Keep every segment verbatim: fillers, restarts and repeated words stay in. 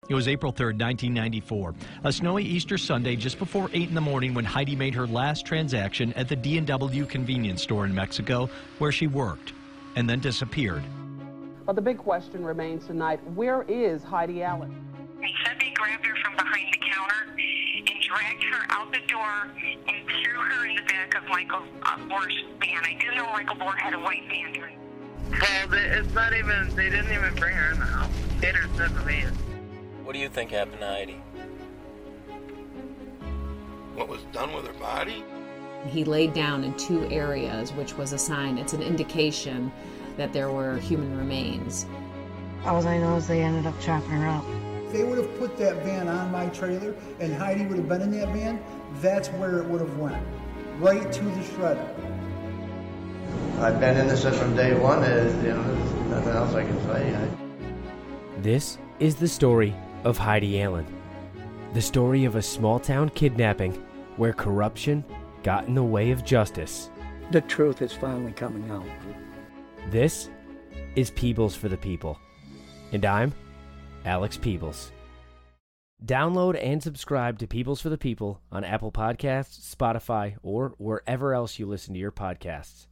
It was April third, nineteen ninety-four, a snowy Easter Sunday just before eight in the morning when Heidi made her last transaction at the D and W convenience store in Mexico where she worked, and then disappeared. Well, the big question remains tonight, where is Heidi Allen? They said they grabbed her from behind the counter and dragged her out the door and threw her in the back of Michael uh, Bohr's van. I do know Michael Bohr had a white van during. Well, they, it's not even, they didn't even bring her in the house. They had her in the van. What do you think happened to Heidi? What was done with her body? He laid down in two areas, which was a sign, it's an indication that there were human remains. All I know is they ended up chopping her up. If they would have put that van on my trailer and Heidi would have been in that van, that's where it would have went, right to the shredder. I've been innocent from day one, as, you know, there's nothing else I can say. I... This is the story of Heidi Allen, the story of a small-town kidnapping where corruption got in the way of justice. The truth is finally coming out. This is Peebles for the People, and I'm Alex Peebles. Download and subscribe to Peebles for the People on Apple Podcasts, Spotify, or wherever else you listen to your podcasts.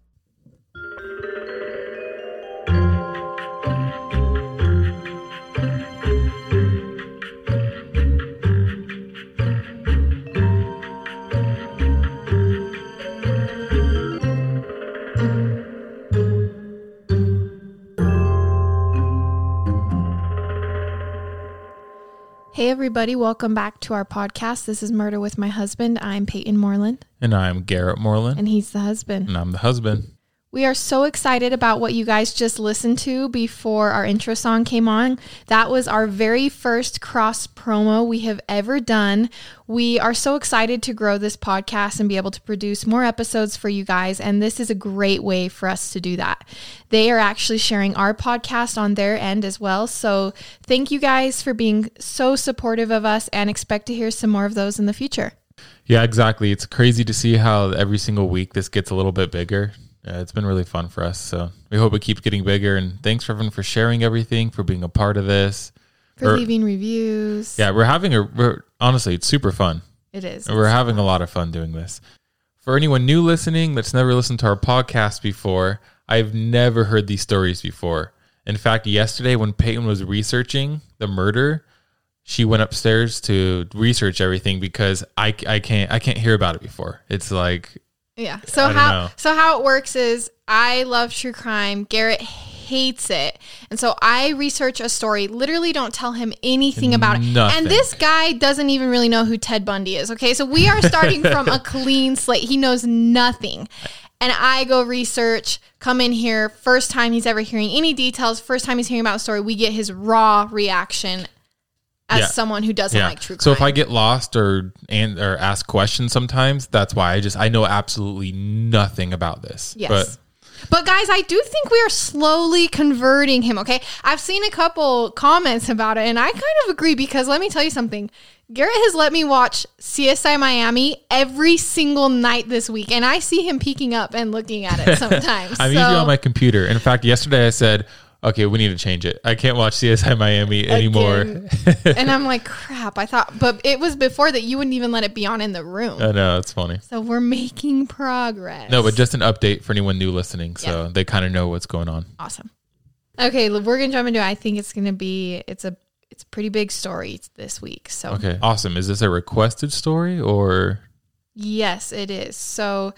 Hey everybody, welcome back to our podcast. This is Murder with My Husband. I'm Peyton Moreland. And I'm Garrett Moreland. And he's the husband. And I'm the husband. We are so excited about what you guys just listened to before our intro song came on. That was our very first cross promo we have ever done. We are so excited to grow this podcast and be able to produce more episodes for you guys. And this is a great way for us to do that. They are actually sharing our podcast on their end as well. So thank you guys for being so supportive of us and expect to hear some more of those in the future. Yeah, exactly. It's crazy to see how every single week this gets a little bit bigger. Yeah, it's been really fun for us. So we hope it keeps getting bigger. And thanks for everyone for sharing everything, for being a part of this. For we're, leaving reviews. Yeah, we're having a, we're, honestly, it's super fun. It is. We're having fun. a lot of fun doing this. For anyone new listening that's never listened to our podcast before, I've never heard these stories before. In fact, yesterday when Peyton was researching the murder, she went upstairs to research everything because I, I can't I can't hear about it before. It's like... Yeah. So how know. so how it works is I love true crime. Garrett hates it. And so I research a story, literally don't tell him anything about it. Nothing. And this guy doesn't even really know who Ted Bundy is. Okay. So we are starting from a clean slate. He knows nothing. And I go research, come in here, first time he's ever hearing any details, first time he's hearing about a story, we get his raw reaction as yeah. someone who doesn't yeah. like true crime. So if I get lost or and or ask questions sometimes, that's why I just I know absolutely nothing about this. Yes. But But guys, I do think we are slowly converting him, okay? I've seen a couple comments about it, and I kind of agree because let me tell you something. Garrett has let me watch C S I Miami every single night this week, and I see him peeking up and looking at it sometimes. I'm so. usually on my computer. In fact, yesterday I said, okay, we need to change it. I can't watch C S I Miami anymore. And I'm like, crap, I thought, but it was before that you wouldn't even let it be on in the room. I know, it's funny. So we're making progress. No, but just an update for anyone new listening, so yeah. they kind of know what's going on. Awesome. Okay, we're going to jump into it. I think it's going to be, it's a, it's a pretty big story this week. So okay, awesome. Is this a requested story or? Yes, it is. So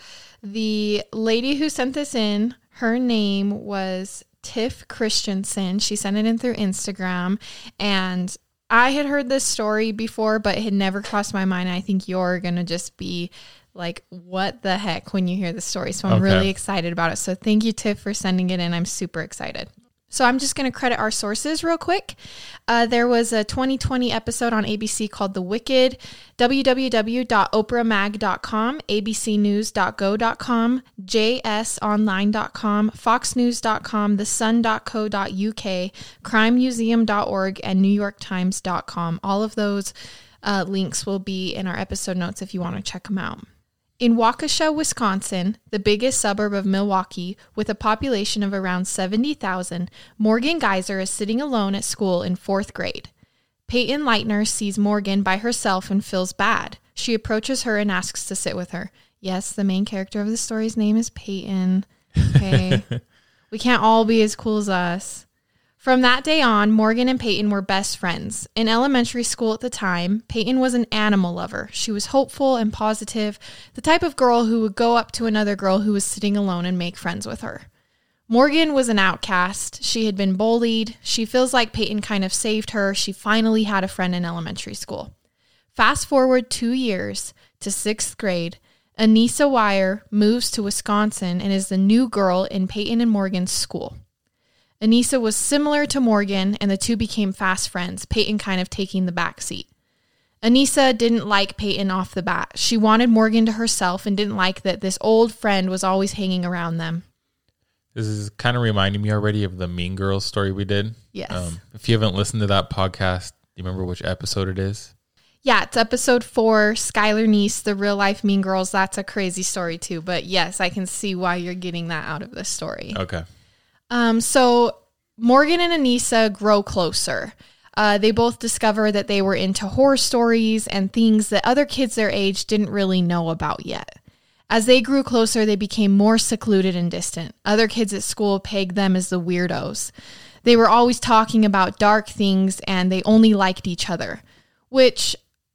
the lady who sent this in, her name was Tiff Christensen. She sent it in through Instagram, and I had heard this story before, but it had never crossed my mind. I think you're going to just be like, what the heck when you hear the story. So I'm okay. really excited about it. So thank you, Tiff, for sending it in. I'm super excited. So I'm just going to credit our sources real quick. Uh, there was a twenty twenty episode on A B C called The Wicked, w w w dot oprah mag dot com, a b c news dot go dot com, j s online dot com, fox news dot com, the sun dot co dot u k, crime museum dot org, and new york times dot com. All of those uh, links will be in our episode notes if you want to check them out. In Waukesha, Wisconsin, the biggest suburb of Milwaukee, with a population of around seventy thousand, Morgan Geyser is sitting alone at school in fourth grade. Peyton Leitner sees Morgan by herself and feels bad. She approaches her and asks to sit with her. Yes, the main character of the story's name is Peyton. Okay. We can't all be as cool as us. From that day on, Morgan and Peyton were best friends. In elementary school at the time, Peyton was an animal lover. She was hopeful and positive, the type of girl who would go up to another girl who was sitting alone and make friends with her. Morgan was an outcast. She had been bullied. She feels like Peyton kind of saved her. She finally had a friend in elementary school. Fast forward two years to sixth grade, Anissa Weier moves to Wisconsin and is the new girl in Peyton and Morgan's school. Anissa was similar to Morgan, and the two became fast friends, Peyton kind of taking the back seat. Anissa didn't like Peyton off the bat. She wanted Morgan to herself and didn't like that this old friend was always hanging around them. This is kind of reminding me already of the Mean Girls story we did. Yes. Um, if you haven't listened to that podcast, do you remember which episode it is? Yeah, it's episode four, Skylar Neese, the real life Mean Girls. That's a crazy story too. But yes, I can see why you're getting that out of this story. Okay. Um, so Morgan and Anissa grow closer. Uh, they both discover that they were into horror stories and things that other kids their age didn't really know about yet. As they grew closer, they became more secluded and distant. Other kids at school pegged them as the weirdos. They were always talking about dark things and they only liked each other, which,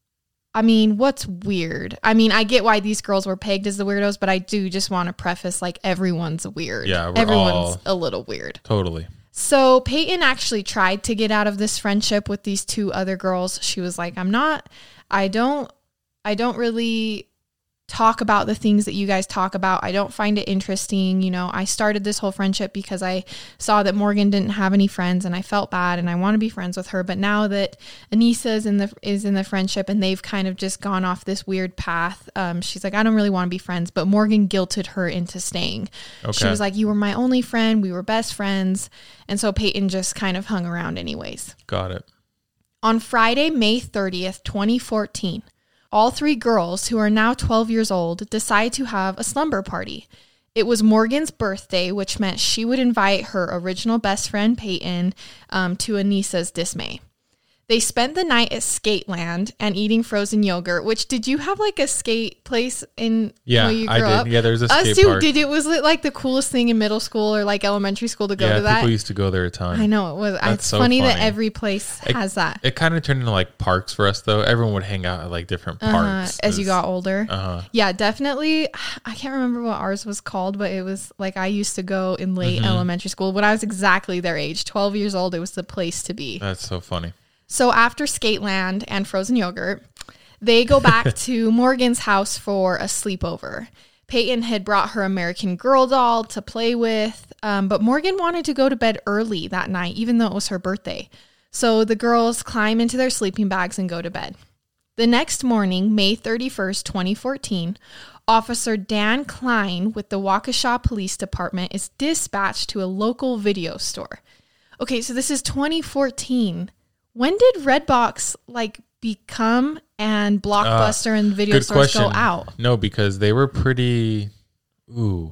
I mean, what's weird? I mean, I get why these girls were pegged as the weirdos, but I do just want to preface, like, everyone's weird. Yeah, we're Everyone's all a little weird. Totally. So Peyton actually tried to get out of this friendship with these two other girls. She was like, I'm not, I don't, I don't really talk about the things that you guys talk about. I don't find it interesting. You know, I started this whole friendship because I saw that Morgan didn't have any friends and I felt bad and I want to be friends with her. But now that Anissa is in the, is in the friendship and they've kind of just gone off this weird path, um, she's like, I don't really want to be friends, but Morgan guilted her into staying. Okay. She was like, you were my only friend. We were best friends. And so Peyton just kind of hung around anyways. Got it. On Friday, May thirtieth, twenty fourteen, all three girls, who are now twelve years old, decide to have a slumber party. It was Morgan's birthday, which meant she would invite her original best friend, Peyton, um, to Anissa's dismay. They spent the night at Skateland and eating frozen yogurt, which, did you have like a skate place in yeah, where you grew I did. up? Yeah, there's a Us skate too. park. Did it, was it like the coolest thing in middle school or like elementary school to go yeah, to that? People used to go there a ton. I know it was. That's it's so funny, funny that every place it, has that. It kind of turned into like parks for us though. Everyone would hang out at like different Uh-huh, parks. as you got older. Uh-huh. Yeah, definitely. I can't remember what ours was called, but it was like I used to go in late Mhm. elementary school when I was exactly their age, twelve years old. It was the place to be. That's so funny. So after Skateland and frozen yogurt, they go back to Morgan's house for a sleepover. Peyton had brought her American Girl doll to play with, um, but Morgan wanted to go to bed early that night, even though it was her birthday. So the girls climb into their sleeping bags and go to bed. The next morning, May thirty-first, twenty fourteen, Officer Dan Klein with the Waukesha Police Department is dispatched to a local video store. Okay, so this is twenty fourteen. When did Redbox like become and Blockbuster uh, and video stores question. go out? No, because they were pretty. Ooh.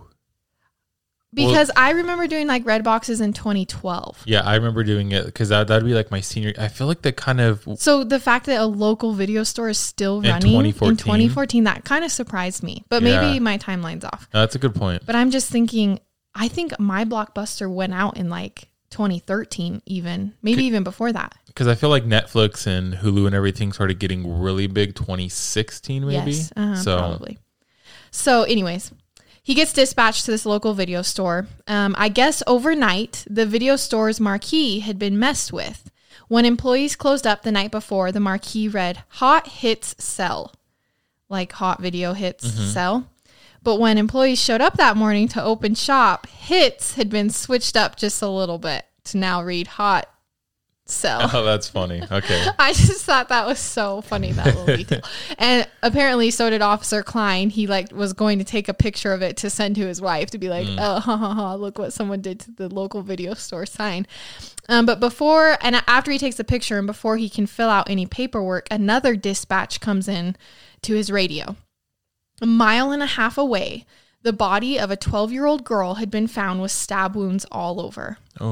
Because well, I remember doing like Redboxes in twenty twelve. Yeah, I remember doing it because that that'd be like my senior. I feel like that kind of. So the fact that a local video store is still running in twenty fourteen, in twenty fourteen that kind of surprised me. But maybe yeah. my timeline's off. No, that's a good point. But I'm just thinking, I think my Blockbuster went out in like twenty thirteen, even maybe Could, even before that. Because I feel like Netflix and Hulu and everything started getting really big twenty sixteen, maybe. Yes, uh-huh, so. probably. So, anyways, he gets dispatched to this local video store. Um, I guess overnight, the video store's marquee had been messed with. When employees closed up the night before, the marquee read "Hot Hits Sell," like hot video hits mm-hmm. sell. But when employees showed up that morning to open shop, hits had been switched up just a little bit to now read "Hot Sell." Oh, that's funny. Okay. I just thought that was so funny, that little detail. And apparently so did Officer Klein. He like was going to take a picture of it to send to his wife to be like, mm. oh, ha, ha, ha, look what someone did to the local video store sign. Um, but before and after he takes the picture and before he can fill out any paperwork, another dispatch comes in to his radio. A mile and a half away, the body of a twelve-year-old girl had been found with stab wounds all over. Oh.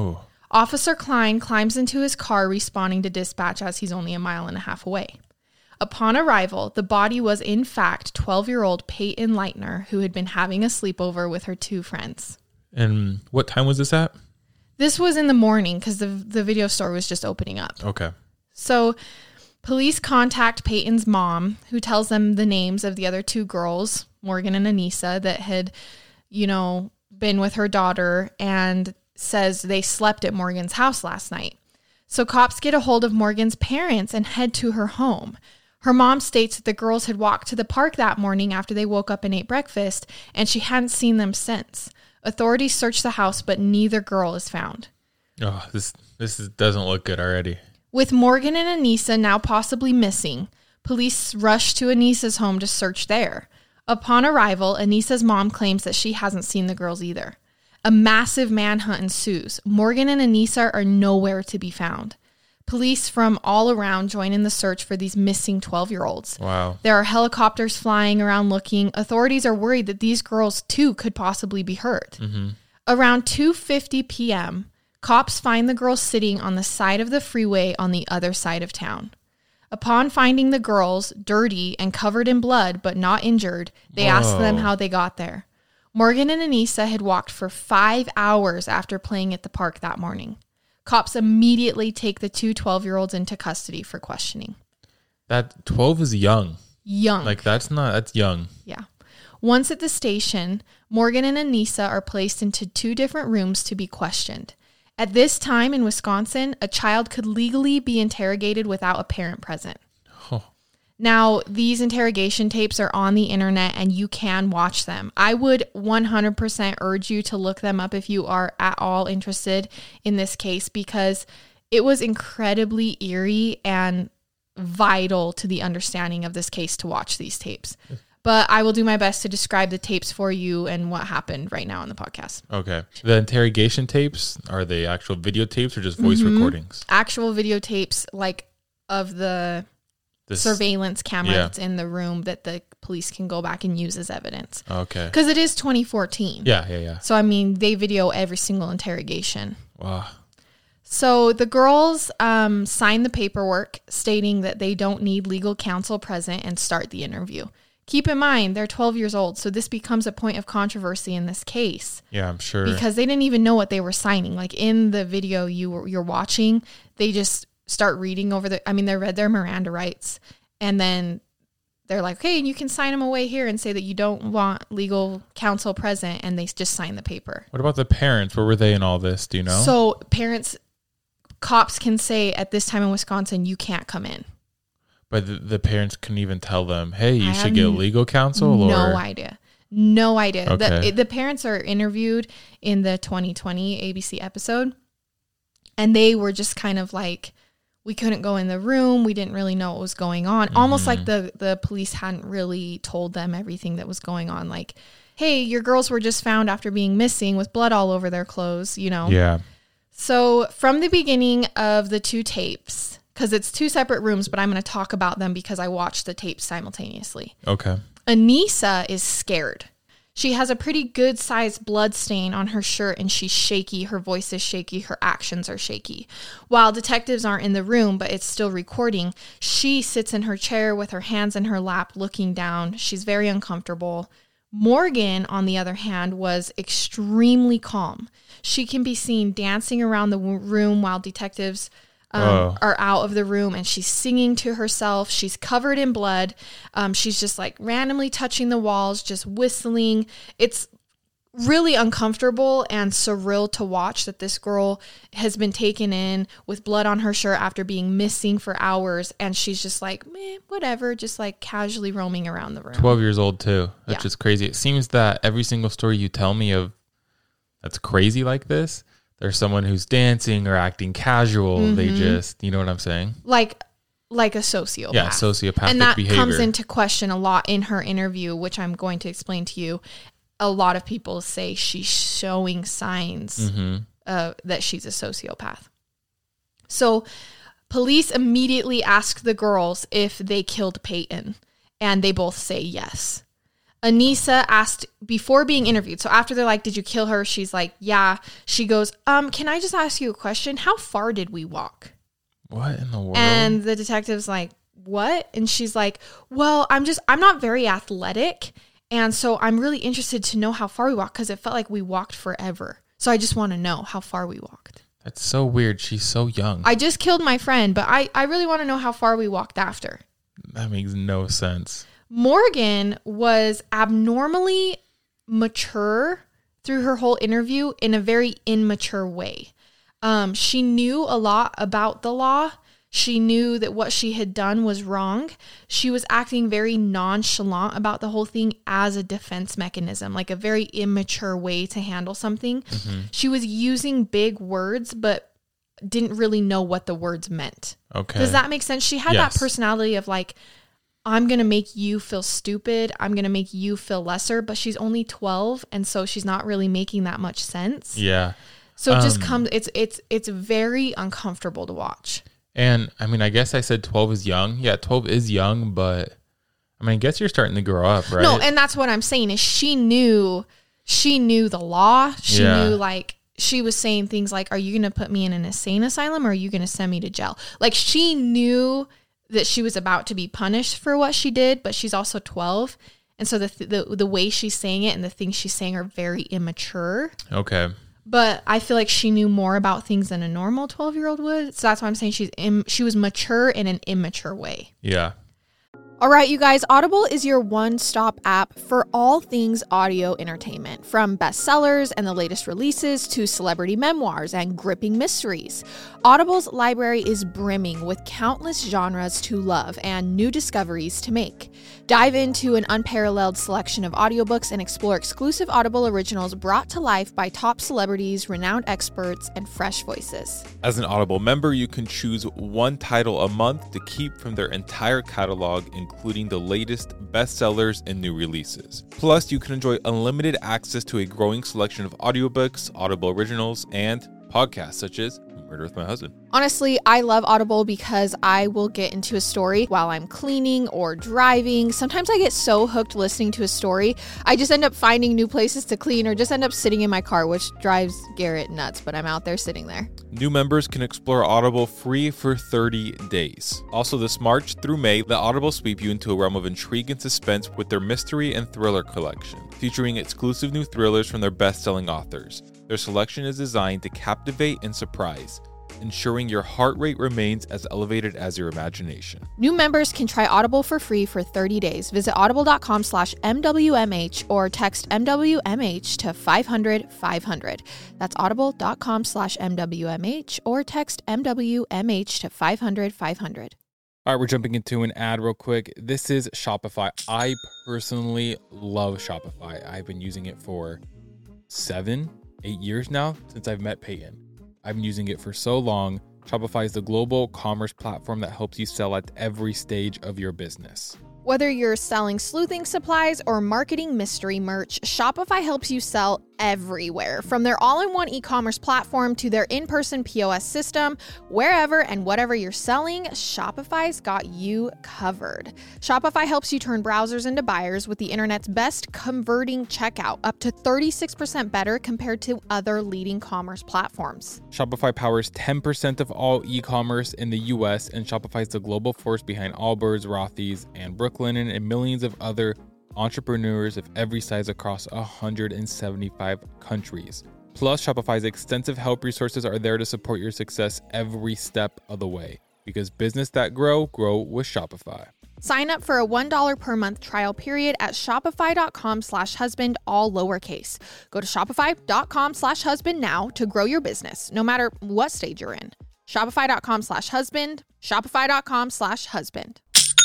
Officer Klein climbs into his car, responding to dispatch as he's only a mile and a half away. Upon arrival, the body was in fact twelve-year-old Peyton Leitner, who had been having a sleepover with her two friends. And what time was this at? This was in the morning because the, the video store was just opening up. Okay. So police contact Peyton's mom, who tells them the names of the other two girls, Morgan and Anissa, that had, you know, been with her daughter, and says they slept at Morgan's house last night. So cops get a hold of Morgan's parents and head to her home. Her mom states that the girls had walked to the park that morning after they woke up and ate breakfast, and she hadn't seen them since. Authorities search the house, but neither girl is found. Oh, this this is, doesn't look good already. With Morgan and Anissa now possibly missing, police rush to Anissa's home to search there. Upon arrival, Anissa's mom claims that she hasn't seen the girls either. A massive manhunt ensues. Morgan and Anissa are nowhere to be found. Police from all around join in the search for these missing twelve-year-olds. Wow. There are helicopters flying around looking. Authorities are worried that these girls, too, could possibly be hurt. Mm-hmm. Around two fifty p.m., cops find the girls sitting on the side of the freeway on the other side of town. Upon finding the girls, dirty and covered in blood but not injured, they Whoa. ask them how they got there. Morgan and Anissa had walked for five hours after playing at the park that morning. Cops immediately take the two twelve-year-olds into custody for questioning. That twelve is young. Young. Like, that's not, that's young. Yeah. Once at the station, Morgan and Anissa are placed into two different rooms to be questioned. At this time in Wisconsin, a child could legally be interrogated without a parent present. Oh. Now, these interrogation tapes are on the internet and you can watch them. I would one hundred percent urge you to look them up if you are at all interested in this case, because it was incredibly eerie and vital to the understanding of this case to watch these tapes. But I will do my best to describe the tapes for you and what happened right now on the podcast. Okay. The interrogation tapes, are they actual videotapes or just voice Mm-hmm. recordings? Actual videotapes, like of the This, surveillance camera yeah. that's in the room that the police can go back and use as evidence. Okay. Because it is twenty fourteen. Yeah, yeah, yeah. So, I mean, they video every single interrogation. Wow. So the girls um, sign the paperwork stating that they don't need legal counsel present and start the interview. Keep in mind, they're twelve years old, so this becomes a point of controversy in this case. Yeah, I'm sure. Because they didn't even know what they were signing. Like in the video you were, you're watching, they just start reading over the, I mean, they read their Miranda rights, and then they're like, okay, you can sign them away here and say that you don't want legal counsel present, and they just sign the paper. What about the parents? Where were they in all this? Do you know? So parents, cops can say at this time in Wisconsin, you can't come in. But the, the parents couldn't even tell them, hey, you I should get have legal counsel? No or? idea. No idea. Okay. The, the parents are interviewed in the twenty twenty A B C episode, and they were just kind of like, we couldn't go in the room. We didn't really know what was going on. Mm-hmm. Almost like the, the police hadn't really told them everything that was going on. Like, hey, your girls were just found after being missing with blood all over their clothes, you know? Yeah. So from the beginning of the two tapes, because it's two separate rooms, but I'm going to talk about them because I watched the tapes simultaneously. Okay. Anissa is scared. She has a pretty good sized blood stain on her shirt, and she's shaky. Her voice is shaky. Her actions are shaky. While detectives aren't in the room, but it's still recording, she sits in her chair with her hands in her lap looking down. She's very uncomfortable. Morgan, on the other hand, was extremely calm. She can be seen dancing around the room while detectives Um, are out of the room, and she's singing to herself. She's covered in blood. Um, she's just like randomly touching the walls, just whistling. It's really uncomfortable and surreal to watch that this girl has been taken in with blood on her shirt after being missing for hours, and she's just like, meh, whatever, just like casually roaming around the room. twelve years old too. That's Yeah. just crazy. It seems that every single story you tell me of that's crazy like this, there's someone who's dancing or acting casual. Mm-hmm. They just, you know what I'm saying? Like, like a sociopath. Yeah, sociopathic and that behavior. comes into question a lot in her interview, which I'm going to explain to you. A lot of people say she's showing signs mm-hmm. uh, that she's a sociopath. So police immediately ask the girls if they killed Peyton, and they both say yes. Anissa asked before being interviewed. So after they're like, did you kill her? She's like, yeah. She goes, um, can I just ask you a question? How far did we walk? What in the world? And the detective's like, what? And she's like, well, I'm just, I'm not very athletic. And so I'm really interested to know how far we walked because it felt like we walked forever. So I just want to know how far we walked. That's so weird. She's so young. I just killed my friend, but I, I really want to know how far we walked after. That makes no sense. Morgan was abnormally mature through her whole interview in a very immature way. Um, she knew a lot about the law. She knew that what she had done was wrong. She was acting very nonchalant about the whole thing as a defense mechanism, like a very immature way to handle something. Mm-hmm. She was using big words, but didn't really know what the words meant. Okay. Does that make sense? She had Yes. that personality of like, I'm going to make you feel stupid. I'm going to make you feel lesser, but she's only twelve. And so she's not really making that much sense. Yeah. So it just Um, comes, it's, it's, it's very uncomfortable to watch. And I mean, I guess I said twelve is young. Yeah, twelve is young, but I mean, I guess you're starting to grow up, right? No. And that's what I'm saying is she knew, she knew the law. She Yeah. knew like, she was saying things like, are you going to put me in an insane asylum or are you going to send me to jail? Like she knew that she was about to be punished for what she did, but she's also twelve. And so the, th- the the way she's saying it and the things she's saying are very immature. Okay. But I feel like she knew more about things than a normal twelve-year-old would. So that's why I'm saying she's Im- she was mature in an immature way. Yeah. All right, you guys, Audible is your one-stop app for all things audio entertainment, from bestsellers and the latest releases to celebrity memoirs and gripping mysteries. Audible's library is brimming with countless genres to love and new discoveries to make. Dive into an unparalleled selection of audiobooks and explore exclusive Audible originals brought to life by top celebrities, renowned experts, and fresh voices. As an Audible member, you can choose one title a month to keep from their entire catalog, including the latest bestsellers and new releases. Plus, you can enjoy unlimited access to a growing selection of audiobooks, Audible originals, and podcasts such as Murder with My Husband. Honestly, I love Audible because I will get into a story while I'm cleaning or driving. Sometimes I get so hooked listening to a story, I just end up finding new places to clean or just end up sitting in my car, which drives Garrett nuts, but I'm out there sitting there. New members can explore Audible free for thirty days. Also, this March through May, let Audible sweep you into a realm of intrigue and suspense with their mystery and thriller collection, featuring exclusive new thrillers from their best-selling authors. Their selection is designed to captivate and surprise, ensuring your heart rate remains as elevated as your imagination. New members can try Audible for free for thirty days. Visit audible.com slash MWMH or text M W M H to five hundred five hundred. That's audible.com slash MWMH or text M W M H to five hundred five hundred. All right, we're jumping into an ad real quick. This is Shopify. I personally love Shopify. I've been using it for seven, eight years now since I've met Peyton. I've been using it for so long. Shopify is the global commerce platform that helps you sell at every stage of your business. Whether you're selling sleuthing supplies or marketing mystery merch, Shopify helps you sell everywhere. From their all-in-one e-commerce platform to their in-person P O S system, wherever and whatever you're selling, Shopify's got you covered. Shopify helps you turn browsers into buyers with the internet's best converting checkout, up to thirty-six percent better compared to other leading commerce platforms. Shopify powers ten percent of all e-commerce in the U S, and Shopify is the global force behind Allbirds, Rothy's, and Brooklinen, and millions of other entrepreneurs of every size across one hundred seventy-five countries. Plus, Shopify's extensive help resources are there to support your success every step of the way, because business that grow, grow with Shopify. Sign up for a one dollar per month trial period at shopify.com slash husband, all lowercase. Go to shopify.com slash husband now to grow your business, no matter what stage you're in. Shopify.com slash husband, shopify.com slash husband.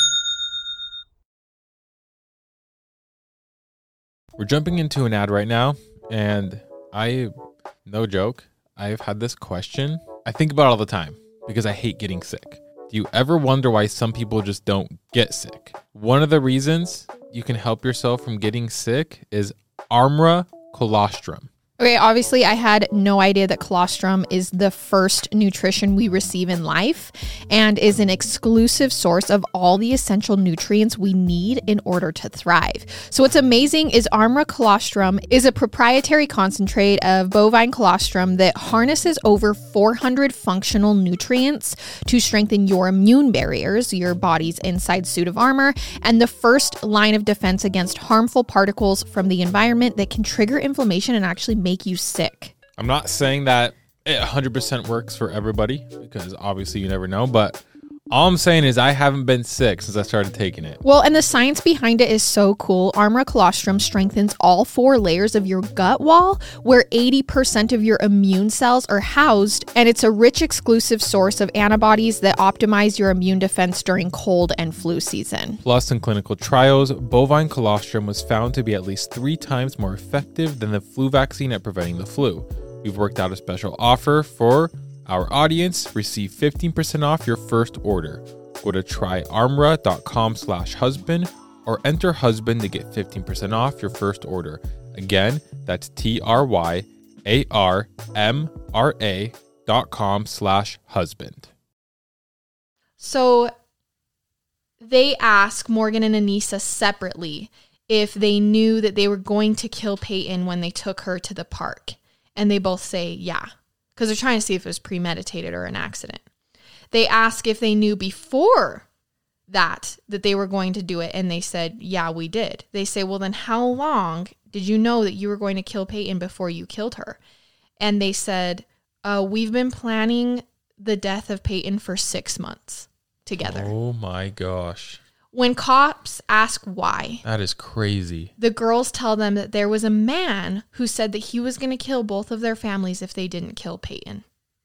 We're jumping into an ad right now, and I, no joke, I've had this question. I think about it all the time because I hate getting sick. Do you ever wonder why some people just don't get sick? One of the reasons you can help yourself from getting sick is Armra Colostrum. Okay, obviously I had no idea that colostrum is the first nutrition we receive in life and is an exclusive source of all the essential nutrients we need in order to thrive. So what's amazing is Armra Colostrum is a proprietary concentrate of bovine colostrum that harnesses over four hundred functional nutrients to strengthen your immune barriers, your body's inside suit of armor, and the first line of defense against harmful particles from the environment that can trigger inflammation and actually make make you sick. I'm not saying that it one hundred percent works for everybody because obviously you never know, but all I'm saying is I haven't been sick since I started taking it. Well, and the science behind it is so cool. Armra Colostrum strengthens all four layers of your gut wall where eighty percent of your immune cells are housed, and it's a rich exclusive source of antibodies that optimize your immune defense during cold and flu season. Plus, in clinical trials, bovine colostrum was found to be at least three times more effective than the flu vaccine at preventing the flu. We've worked out a special offer for our audience. Receive fifteen percent off your first order. Go to tryarmra.com slash husband or enter husband to get fifteen percent off your first order. Again, that's T-R-Y-A-R-M-R-A dot com slash husband. So they ask Morgan and Anissa separately if they knew that they were going to kill Peyton when they took her to the park. And they both say, yeah. Because they're trying to see if it was premeditated or an accident. They ask if they knew before that, that they were going to do it. And they said, yeah, we did. They say, well, then how long did you know that you were going to kill Peyton before you killed her? And they said, uh, we've been planning the death of Peyton for six months together. Oh my gosh. When cops ask why, that is crazy. The girls tell them that there was a man who said that he was going to kill both of their families if they didn't kill Peyton.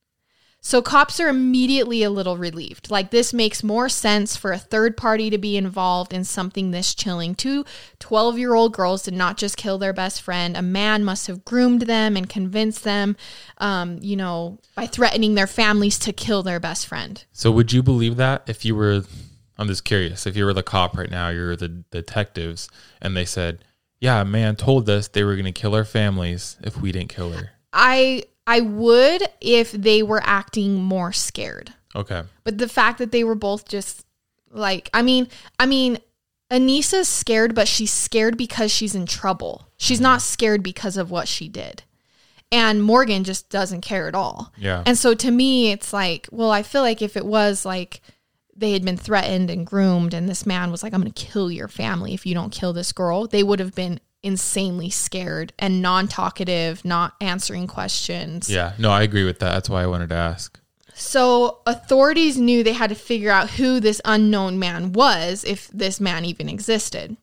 So cops are immediately a little relieved. Like, this makes more sense for a third party to be involved in something this chilling. Two twelve-year-old girls did not just kill their best friend. A man must have groomed them and convinced them, um, you know, by threatening their families to kill their best friend. So would you believe that if you were... I'm just curious. If you were the cop right now, you're the detectives, and they said, yeah, a man told us they were going to kill our families if we didn't kill her. I I would if they were acting more scared. Okay. But the fact that they were both just like, I mean, I mean, Anissa's scared, but she's scared because she's in trouble. She's not scared because of what she did. And Morgan just doesn't care at all. Yeah. And so to me, it's like, well, I feel like if it was like, they had been threatened and groomed and this man was like, I'm going to kill your family if you don't kill this girl, they would have been insanely scared and non-talkative, not answering questions. Yeah, no, I agree with that. That's why I wanted to ask. So authorities knew they had to figure out who this unknown man was, if this man even existed.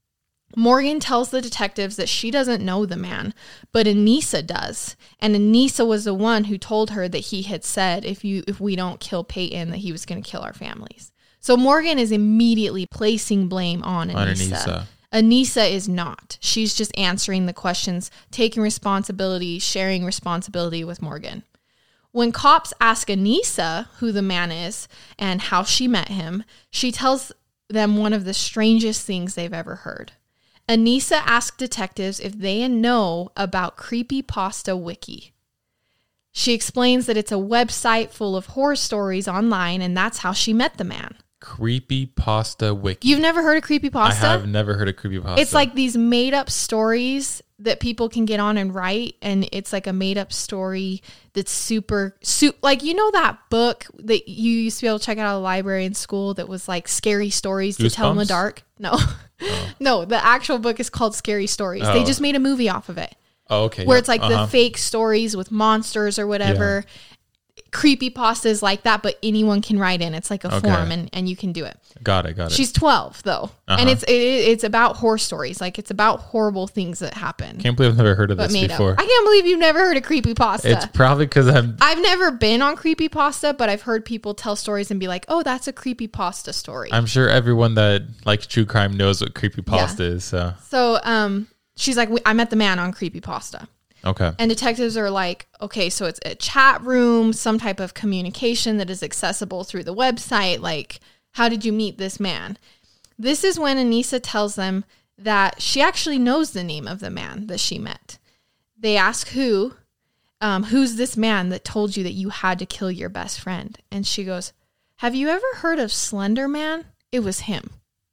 Morgan tells the detectives that she doesn't know the man, but Anissa does. And Anissa was the one who told her that he had said, if you if we don't kill Peyton, that he was going to kill our families. So Morgan is immediately placing blame on Anissa. On Anissa. Anissa is not. She's just answering the questions, taking responsibility, sharing responsibility with Morgan. When cops ask Anissa who the man is and how she met him, she tells them one of the strangest things they've ever heard. Anissa asked detectives if they know about Creepypasta Wiki. She explains that it's a website full of horror stories online, and that's how she met the man. Creepypasta Wiki. You've never heard of Creepypasta? I have never heard of Creepypasta. It's like these made-up stories that people can get on and write, and it's like a made-up story that's super, super, like, you know that book that you used to be able to check out at a library in school that was like scary stories to tell in the dark? No. Oh. No, the actual book is called Scary Stories. Oh. They just made a movie off of it. Oh, okay. Where yep. it's like uh-huh. the fake stories with monsters or whatever. Yeah. Creepypasta is like that, but anyone can write in. It's like a okay. form, and, and you can do it. Got it, got it. She's twelve, though. Uh-huh. And it's it, it's about horror stories. Like, it's about horrible things that happen. Can't believe I've never heard of this before. Up. I can't believe you've never heard of Creepypasta. It's probably because I'm... I've never been on Creepypasta, but I've heard people tell stories and be like, oh, that's a Creepypasta story. I'm sure everyone that likes true crime knows what Creepypasta yeah. is, so... So, um, she's like, I met the man on Creepypasta. Okay. And detectives are like, okay, so it's a chat room, some type of communication that is accessible through the website. Like, how did you meet this man? This is when Anissa tells them that she actually knows the name of the man that she met. they ask who, um, who's this man that told you that you had to kill your best friend? And she goes, have you ever heard of Slender Man? It was him.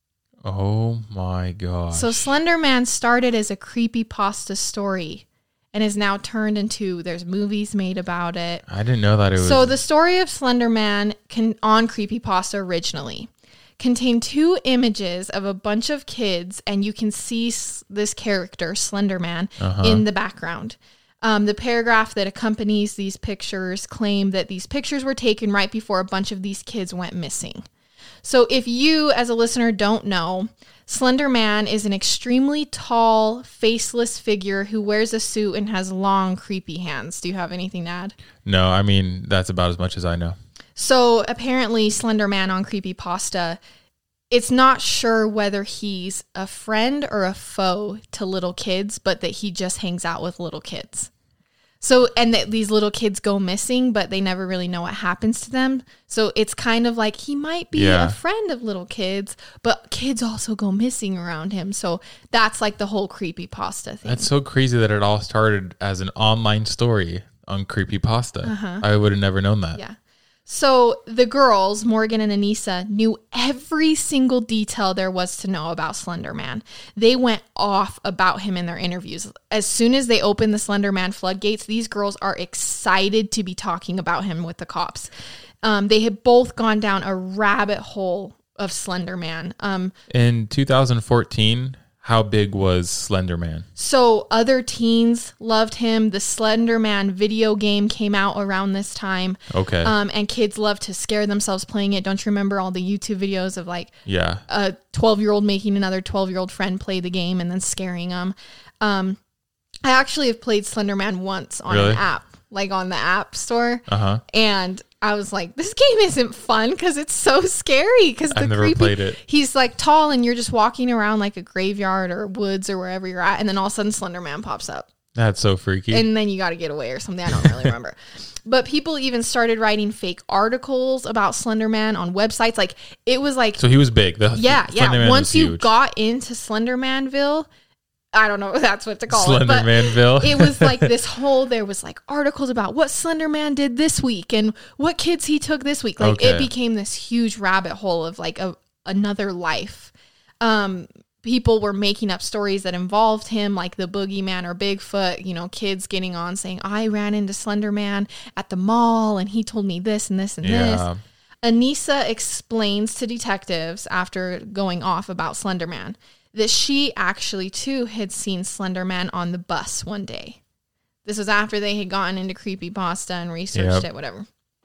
Oh my gosh. So Slender Man started as a creepypasta story and is now turned into, there's movies made about it. I didn't know that it was. So the story of Slender Man can, on creepypasta originally contained two images of a bunch of kids, and you can see s- this character, Slender Man, Uh-huh. in the background. Um, the paragraph that accompanies these pictures claim that these pictures were taken right before a bunch of these kids went missing. So if you, as a listener, don't know, Slender Man is an extremely tall, faceless figure who wears a suit and has long, creepy hands. Do you have anything to add? No, I mean, that's about as much as I know. So apparently Slender Man on creepypasta, it's not sure whether he's a friend or a foe to little kids, but that he just hangs out with little kids. So, and that these little kids go missing, but they never really know what happens to them. So it's kind of like he might be Yeah. a friend of little kids, but kids also go missing around him. So that's like the whole creepypasta thing. That's so crazy that it all started as an online story on creepypasta. Uh-huh. I would have never known that. Yeah. So the girls, Morgan and Anissa, knew every single detail there was to know about Slender Man. They went off about him in their interviews. As soon as they opened the Slender Man floodgates, these girls are excited to be talking about him with the cops. Um, they had both gone down a rabbit hole of Slender Man. Um, In two thousand fourteen, how big was Slender Man? So other teens loved him. The Slender Man video game came out around this time. Okay. Um, and kids loved to scare themselves playing it. Don't you remember all the YouTube videos of like Yeah. a twelve-year-old making another twelve-year-old friend play the game and then scaring them? Um, I actually have played Slender Man once on Really? an app, like on the App Store. Uh-huh. And I was like, this game isn't fun because it's so scary. Because the I've never creepy, played it. He's like tall and you're just walking around like a graveyard or woods or wherever you're at. And then all of a sudden Slender Man pops up. That's so freaky. And then you got to get away or something. I don't really remember. But people even started writing fake articles about Slender Man on websites. Like it was like, so he was big. The, yeah, Slender yeah. Man Once was you huge. got into Slender Manville, I don't know if that's what to call Slender it. But Manville. it was like this whole, there was like articles about what Slender Man did this week and what kids he took this week. Like Okay. it became this huge rabbit hole of like a another life. Um, people were making up stories that involved him, like the boogeyman or Bigfoot, you know, kids getting on saying, I ran into Slender Man at the mall and he told me this and this and Yeah. this. Anissa explains to detectives after going off about Slender Man that she actually too had seen Slender Man on the bus one day. This was after they had gotten into creepypasta and researched Yep. it, whatever.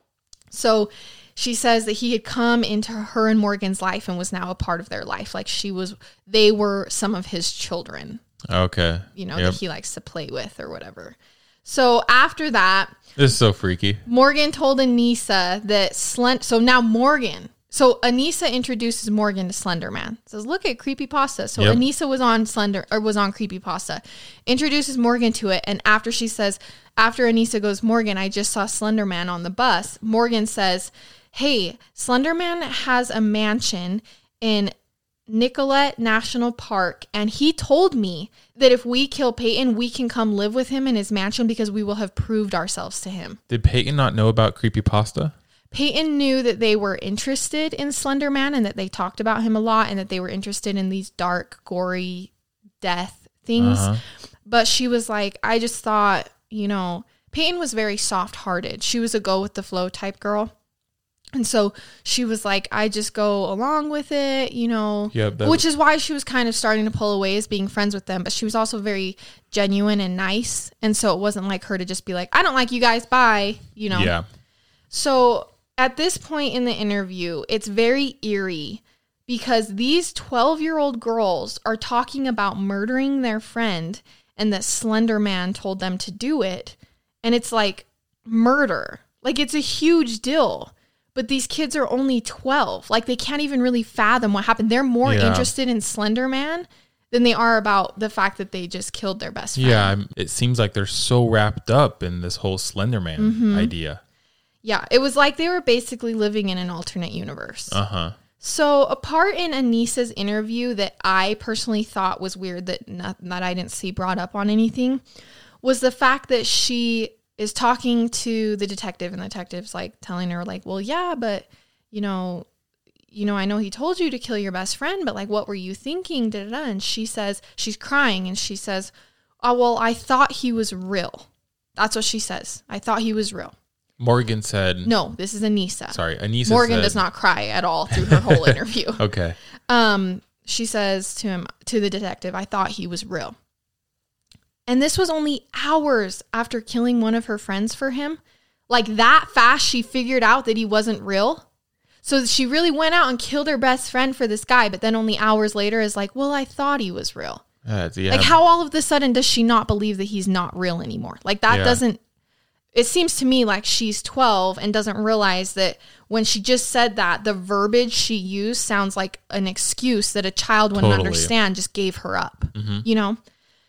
So she says that he had come into her and Morgan's life and was now a part of their life. Like she was, they were some of his children, Okay. you know, Yep. that he likes to play with or whatever. So after that, This is so freaky. Morgan told Anissa that Slend. So now Morgan. So Anissa introduces Morgan to Slender Man. Says, "Look at creepypasta." So Yep. Anissa was on Slender or was on creepypasta. Introduces Morgan to it, and after she says, after Anissa goes, "Morgan, I just saw Slender Man on the bus." Morgan says, "Hey, Slender Man has a mansion in Nicollet National Park, and he told me that if we kill Peyton, we can come live with him in his mansion because we will have proved ourselves to him." Did Peyton not know about creepypasta? Peyton knew that they were interested in Slender Man and that they talked about him a lot and that they were interested in these dark, gory death things. Uh-huh. But she was like, I just thought, you know, Peyton was very soft-hearted. She was a go-with-the-flow type girl. And so she was like, I just go along with it, you know, Yep, that- which is why she was kind of starting to pull away as being friends with them. But she was also very genuine and nice. And so it wasn't like her to just be like, I don't like you guys, bye, you know. Yeah. So at this point in the interview, it's very eerie because these twelve-year-old girls are talking about murdering their friend and that Slender Man told them to do it. And it's like murder. Like it's a huge deal. But these kids are only twelve. Like they can't even really fathom what happened. They're more Yeah. interested in Slender Man than they are about the fact that they just killed their best friend. Yeah, I'm- it seems like they're so wrapped up in this whole Slender Man Mhm. idea. Yeah, it was like they were basically living in an alternate universe. Uh-huh. So a part in Anissa's interview that I personally thought was weird that not, that I didn't see brought up on anything was the fact that she is talking to the detective, and the detective's like telling her like, well, yeah, but you know, you know, I know he told you to kill your best friend, but like, what were you thinking? Da, da, da. And she says, she's crying, and she says, oh, well, I thought he was real. That's what she says. I thought he was real. Morgan said... No, this is Anissa. Sorry, Anissa Morgan said, does not cry at all through her whole interview. Okay. Um, she says to him, to the detective, I thought he was real. And this was only hours after killing one of her friends for him. Like that fast, she figured out that he wasn't real. So she really went out and killed her best friend for this guy, but then only hours later is like, well, I thought he was real. Uh, yeah. Like how all of a sudden does she not believe that he's not real anymore? Like that Yeah. doesn't, it seems to me like she's twelve and doesn't realize that when she just said that, the verbiage she used sounds like an excuse that a child wouldn't Totally. understand, just gave her up, Mhm. you know?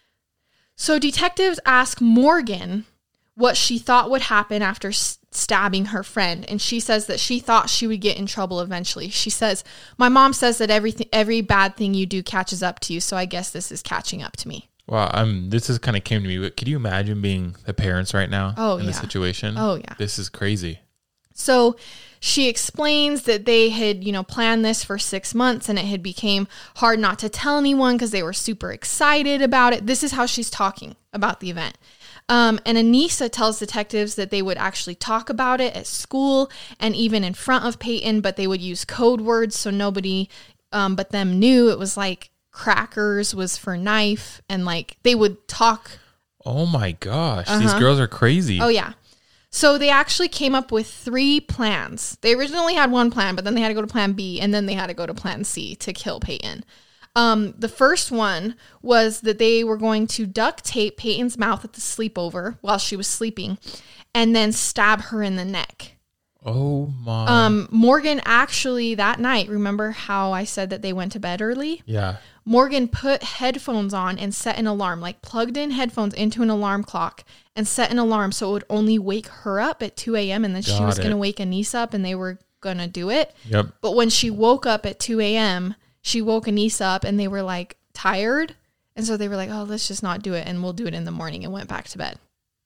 So detectives ask Morgan what she thought would happen after s- stabbing her friend. And she says that she thought she would get in trouble eventually. She says, my mom says that everything, every bad thing you do catches up to you. So I guess this is catching up to me. Wow, um, this is kind of came to me, but could you imagine being the parents right now Oh, in this yeah. situation? Oh, yeah. This is crazy. So she explains that they had, you know, planned this for six months and it had became hard not to tell anyone because they were super excited about it. This is how she's talking about the event. Um, and Anissa tells detectives that they would actually talk about it at school and even in front of Peyton, but they would use code words so nobody um, but them knew. It was like crackers was for knife, and like they would talk. Oh my gosh, Uh-huh. these girls are crazy. Oh, yeah. So they actually came up with three plans. They originally had one plan, but then they had to go to plan B, and then they had to go to plan C to kill Peyton. Um, the first one was that they were going to duct tape Peyton's mouth at the sleepover while she was sleeping and then stab her in the neck. Oh my. Um, Morgan actually that night, remember how I said that they went to bed early? Yeah. Morgan put headphones on and set an alarm, like plugged in headphones into an alarm clock and set an alarm so it would only wake her up at two a.m. and then she Got was going to it. wake Anissa up and they were going to do it. Yep. But when she woke up at two a.m., she woke Anissa up and they were like tired. And so they were like, oh, let's just not do it and we'll do it in the morning, and went back to bed.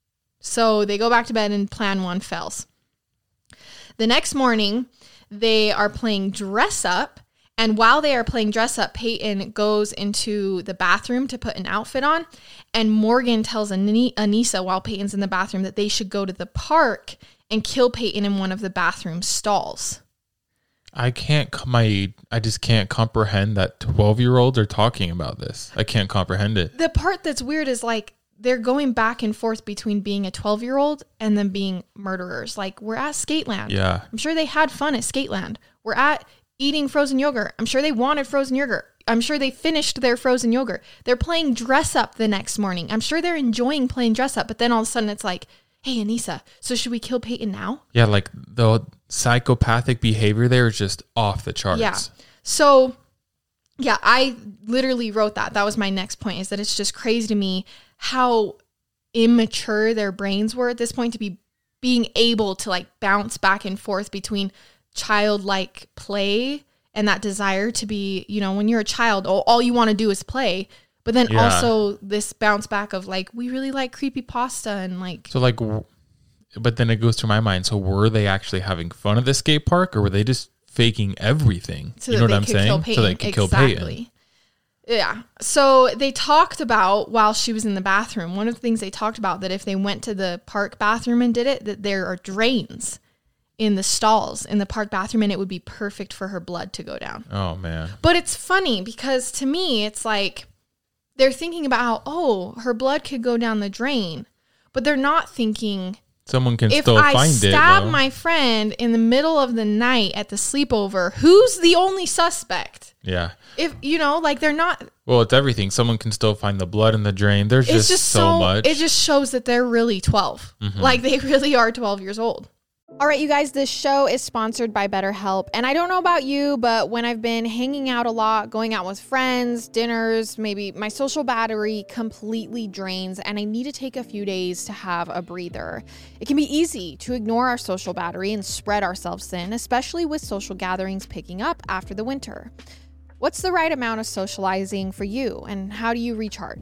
So they go back to bed and plan one fails. The next morning, they are playing dress up. And while they are playing dress up, Peyton goes into the bathroom to put an outfit on. And Morgan tells Ani- Anissa while Peyton's in the bathroom that they should go to the park and kill Peyton in one of the bathroom stalls. I can't, c- my, I just can't comprehend that twelve year olds are talking about this. I can't comprehend it. The part that's weird is like they're going back and forth between being a twelve year old and then being murderers. Like we're at Skateland. Yeah. I'm sure they had fun at Skateland. We're at eating frozen yogurt. I'm sure they wanted frozen yogurt. I'm sure they finished their frozen yogurt. They're playing dress up the next morning. I'm sure they're enjoying playing dress up, but then all of a sudden it's like, hey, Anissa, so should we kill Peyton now? Yeah, like the psychopathic behavior there is just off the charts. Yeah. So, yeah, I literally wrote that. That was my next point, is that it's just crazy to me how immature their brains were at this point to be being able to like bounce back and forth between childlike play and that desire to be, you know, when you're a child, all, all you want to do is play. But then Yeah. also this bounce back of like, we really like creepypasta and like, So like, w- but then it goes through my mind. So were they actually having fun at the skate park, or were they just faking everything? so you that know they what I'm could saying? kill Peyton. So they could kill exactly. Peyton. Yeah. So they talked about while she was in the bathroom, one of the things they talked about that if they went to the park bathroom and did it, that there are drains in the stalls in the park bathroom and it would be perfect for her blood to go down. Oh man. But it's funny because to me, it's like they're thinking about how, oh, her blood could go down the drain, but they're not thinking Someone can if still I find it. stab though. my friend in the middle of the night at the sleepover, who's the only suspect? Yeah. If you know, like they're not. Well, it's everything. Someone can still find the blood in the drain. There's It's just, just so, so much. It just shows that they're really twelve. Mhm. Like they really are twelve years old. All right, you guys, this show is sponsored by BetterHelp. And I don't know about you, but when I've been hanging out a lot, going out with friends, dinners, maybe my social battery completely drains and I need to take a few days to have a breather. It can be easy to ignore our social battery and spread ourselves thin, especially with social gatherings picking up after the winter. What's the right amount of socializing for you and how do you recharge?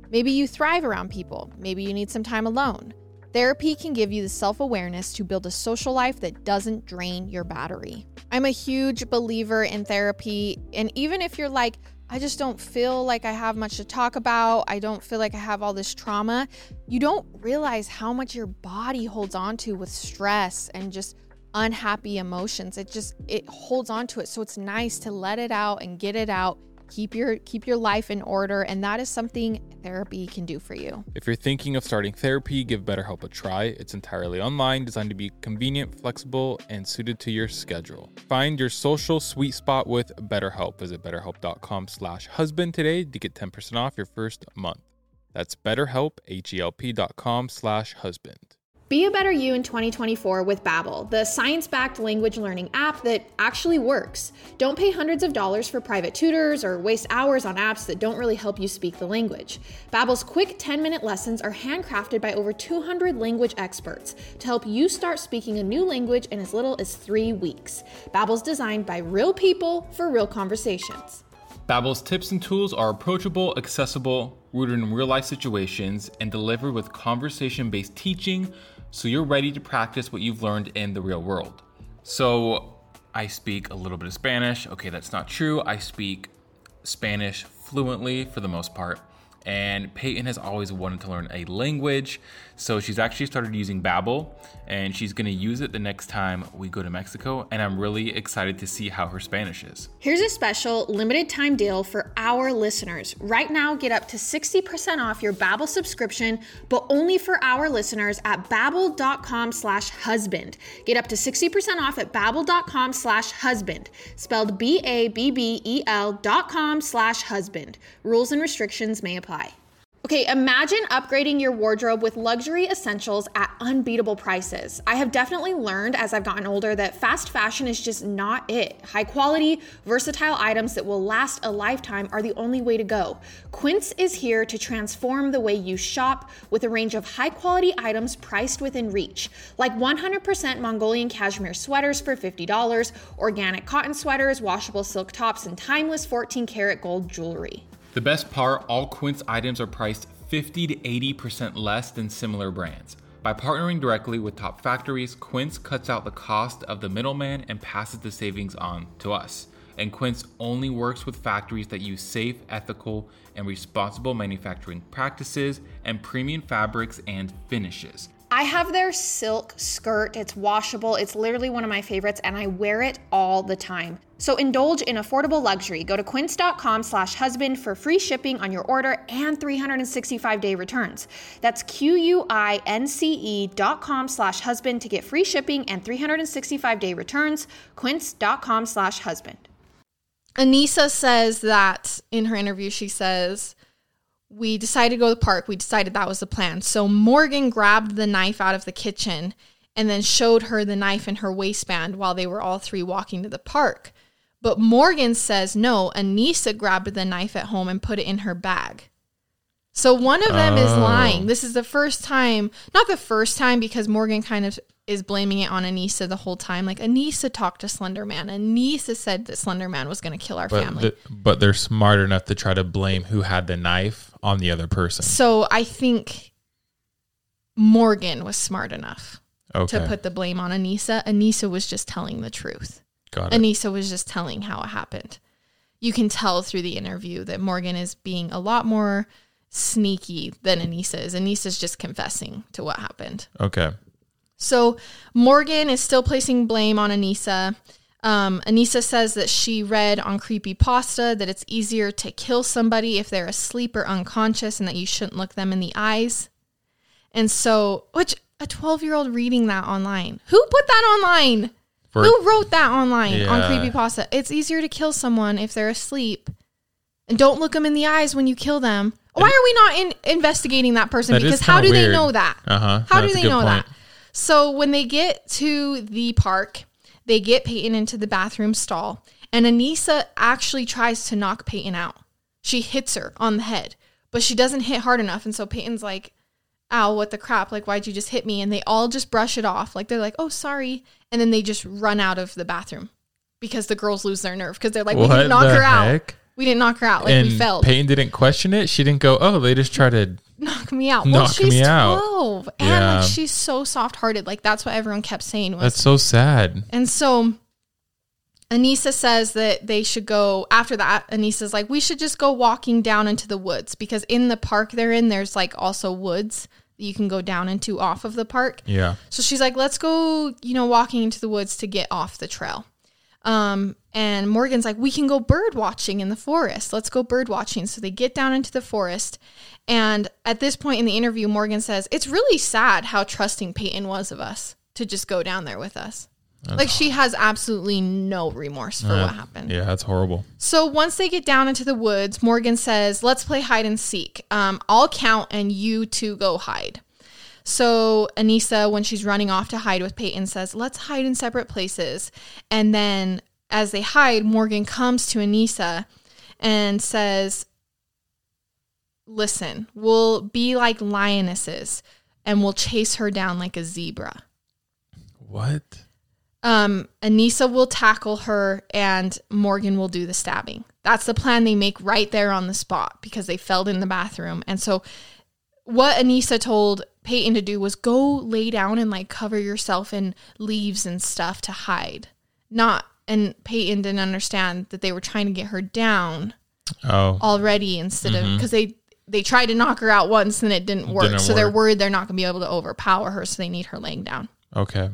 Maybe you thrive around people. Maybe you need some time alone. Therapy can give you the self-awareness to build a social life that doesn't drain your battery. I'm a huge believer in therapy, and even if you're like, I just don't feel like I have much to talk about, I don't feel like I have all this trauma, you don't realize how much your body holds on to with stress and just unhappy emotions. It just, it holds on to it. So it's nice to let it out and get it out. Keep your keep your life in order, and that is something therapy can do for you. If you're thinking of starting therapy, give BetterHelp a try. It's entirely online, designed to be convenient, flexible, and suited to your schedule. Find your social sweet spot with BetterHelp. Visit betterhelp.com slash husband today to get ten percent off your first month. That's BetterHelp, H-E-L-P dot com slash husband. Be a better you in twenty twenty-four with Babbel, the science-backed language learning app that actually works. Don't pay hundreds of dollars for private tutors or waste hours on apps that don't really help you speak the language. Babbel's quick ten-minute lessons are handcrafted by over two hundred language experts to help you start speaking a new language in as little as three weeks. Babbel's designed by real people for real conversations. Babbel's tips and tools are approachable, accessible, rooted in real-life situations, and delivered with conversation-based teaching, so you're ready to practice what you've learned in the real world. So I speak a little bit of Spanish. Okay, that's not true. I speak Spanish fluently for the most part. And Peyton has always wanted to learn a language. So she's actually started using Babbel, and she's gonna use it the next time we go to Mexico. And I'm really excited to see how her Spanish is. Here's a special limited time deal for our listeners. Right now, get up to sixty percent off your Babbel subscription, but only for our listeners at babbel.com slash husband. Get up to sixty percent off at babbel.com slash husband, spelled B A B B E L dot com slash husband. Rules and restrictions may apply. Okay, imagine upgrading your wardrobe with luxury essentials at unbeatable prices. I have definitely learned as I've gotten older that fast fashion is just not it. High quality, versatile items that will last a lifetime are the only way to go. Quince is here to transform the way you shop with a range of high quality items priced within reach, like one hundred percent Mongolian cashmere sweaters for fifty dollars, organic cotton sweaters, washable silk tops, and timeless fourteen karat gold jewelry. The best part, all Quince items are priced fifty to eighty percent less than similar brands. By partnering directly with top factories, Quince cuts out the cost of the middleman and passes the savings on to us. And Quince only works with factories that use safe, ethical, and responsible manufacturing practices and premium fabrics and finishes. I have their silk skirt. It's washable. It's literally one of my favorites, and I wear it all the time. So indulge in affordable luxury. Go to quince.com slash husband for free shipping on your order and three hundred sixty-five day returns. That's Q-U-I-N-C-E dot com slash husband to get free shipping and three hundred sixty-five day returns. Quince.com slash husband. Anissa says that in her interview, she says, we decided to go to the park. We decided that was the plan. So Morgan grabbed the knife out of the kitchen and then showed her the knife in her waistband while they were all three walking to the park. But Morgan says, no, Anissa grabbed the knife at home and put it in her bag. So one of them oh. is lying. This is the first time, not the first time, because Morgan kind of is blaming it on Anissa the whole time. Like, Anissa talked to Slender Man. Anissa said that Slender Man was going to kill our but family. The, but they're smart enough to try to blame who had the knife on the other person. So I think Morgan was smart enough okay. to put the blame on Anissa. Anissa was just telling the truth. Got it. Anissa was just telling how it happened. You can tell through the interview that Morgan is being a lot more sneaky than Anissa is. Anissa's just confessing to what happened. Okay. So Morgan is still placing blame on Anissa. Um, Anissa says that she read on Creepypasta that it's easier to kill somebody if they're asleep or unconscious and that you shouldn't look them in the eyes. And so, which a twelve-year-old reading that online. Who put that online? For, Who wrote that online yeah. on Creepypasta? It's easier to kill someone if they're asleep. And don't look them in the eyes when you kill them. Why are we not in investigating that person? That because how do weird. they know that? Uh-huh. How That's do they know point. that? So when they get to the park, they get Peyton into the bathroom stall, and Anissa actually tries to knock Peyton out. She hits her on the head, but she doesn't hit hard enough. And so Peyton's like, ow, what the crap? Like, why'd you just hit me? And they all just brush it off. Like, they're like, oh, sorry. And then they just run out of the bathroom because the girls lose their nerve because they're like, we what can knock her heck? out. We didn't knock her out. Like, and we failed. Peyton didn't question it. She didn't go, oh, they just tried to knock me out. Knock well, she's me out. twelve. And Yeah. like, she's so soft-hearted. Like, that's what everyone kept saying. Was, That's so sad. And so Anissa says that they should go, after that, Anissa's like, we should just go walking down into the woods, because in the park they're in, there's like also woods that you can go down into off of the park. Yeah. So she's like, let's go, you know, walking into the woods to get off the trail. Um, and Morgan's like, we can go bird watching in the forest. Let's go bird watching. So they get down into the forest. And at this point in the interview, Morgan says, it's really sad how trusting Peyton was of us to just go down there with us. That's like, she has absolutely no remorse for uh, what happened. Yeah, that's horrible. So once they get down into the woods, Morgan says, let's play hide and seek. Um, I'll count and you two go hide. So Anissa, when she's running off to hide with Peyton, says, let's hide in separate places. And then as they hide, Morgan comes to Anissa and says, listen, we'll be like lionesses and we'll chase her down like a zebra. What? Um, Anissa will tackle her and Morgan will do the stabbing. That's the plan they make right there on the spot, because they fell in the bathroom. And so what Anissa told Peyton to do was go lay down and like cover yourself in leaves and stuff to hide. Not, and Peyton didn't understand that they were trying to get her down oh. already instead mm-hmm. of, because they, they tried to knock her out once and it didn't work. Didn't so work. they're worried they're not going to be able to overpower her. So they need her laying down. Okay.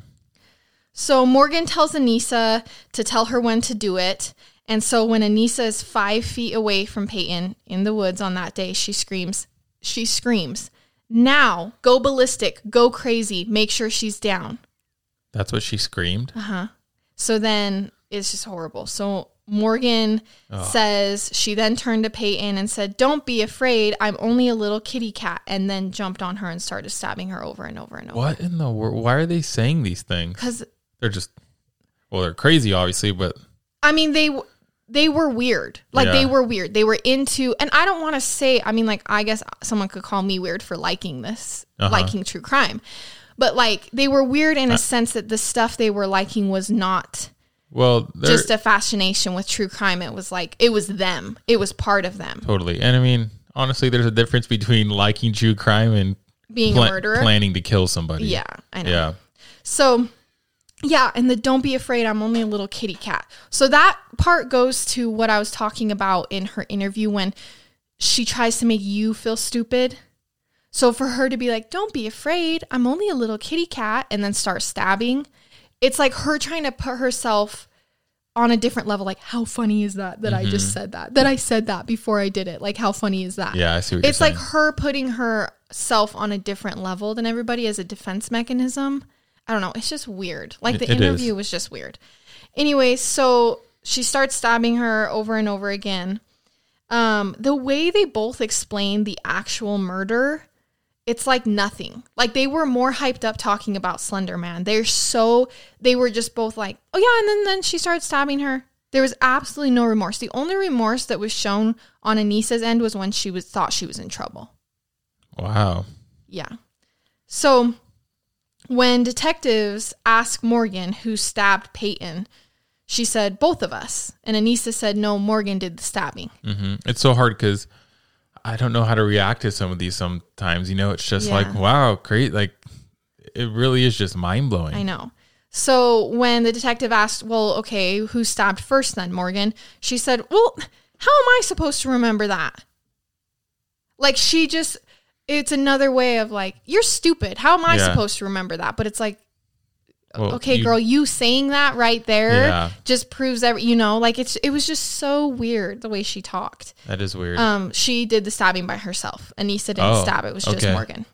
So Morgan tells Anissa to tell her when to do it. And so when Anissa is five feet away from Peyton in the woods on that day, she screams, she screams, now, go ballistic, go crazy, make sure she's down. That's what she screamed? Uh-huh. So then it's just horrible. So Morgan oh. says she then turned to Peyton and said, don't be afraid, I'm only a little kitty cat, and then jumped on her and started stabbing her over and over and over. What in the world? Why are they saying these things? Because they're just, well, they're crazy, obviously, but I mean, they they were weird. Like, Yeah. they were weird. They were into, and I don't want to say, I mean, like, I guess someone could call me weird for liking this, Uh-huh. liking true crime. But, like, they were weird in a sense that the stuff they were liking was not well, they're just a fascination with true crime. It was like, it was them. It was part of them. totally. And I mean, honestly, there's a difference between liking true crime and Being a murderer. planning to kill somebody. Yeah, I know. Yeah. So, yeah, and the don't be afraid, I'm only a little kitty cat. So that part goes to what I was talking about in her interview when she tries to make you feel stupid. So for her to be like, don't be afraid, I'm only a little kitty cat, and then start stabbing, it's like her trying to put herself on a different level. Like, how funny is that, that mm-hmm. I just said that, that I said that before I did it. Like, how funny is that? Yeah, I see what it's you're saying. It's like her putting herself on a different level than everybody as a defense mechanism. I don't know. It's just weird. Like, the it interview is. was just weird. Anyway, so she starts stabbing her over and over again. Um, the way they both explained the actual murder, it's like nothing. Like, they were more hyped up talking about Slender Man. They're so, they were just both like, oh yeah, and then, then she started stabbing her. There was absolutely no remorse. The only remorse that was shown on Anissa's end was when she was thought she was in trouble. Wow. Yeah. So when detectives asked Morgan who stabbed Peyton, she said, both of us. And Anissa said, no, Morgan did the stabbing. Mm-hmm. It's so hard because I don't know how to react to some of these sometimes. You know, it's just Yeah. like, wow, great. Like, it really is just mind blowing. I know. So when the detective asked, well, okay, who stabbed first then, Morgan? She said, well, how am I supposed to remember that? Like, she just, it's another way of like, you're stupid. How am I Yeah. supposed to remember that? But it's like, Well, okay, you- girl, you saying that right there Yeah. just proves every, you know, like it's, it was just so weird the way she talked. That is weird. Um, she did the stabbing by herself. Anissa didn't Oh, stab. It was just okay. Morgan.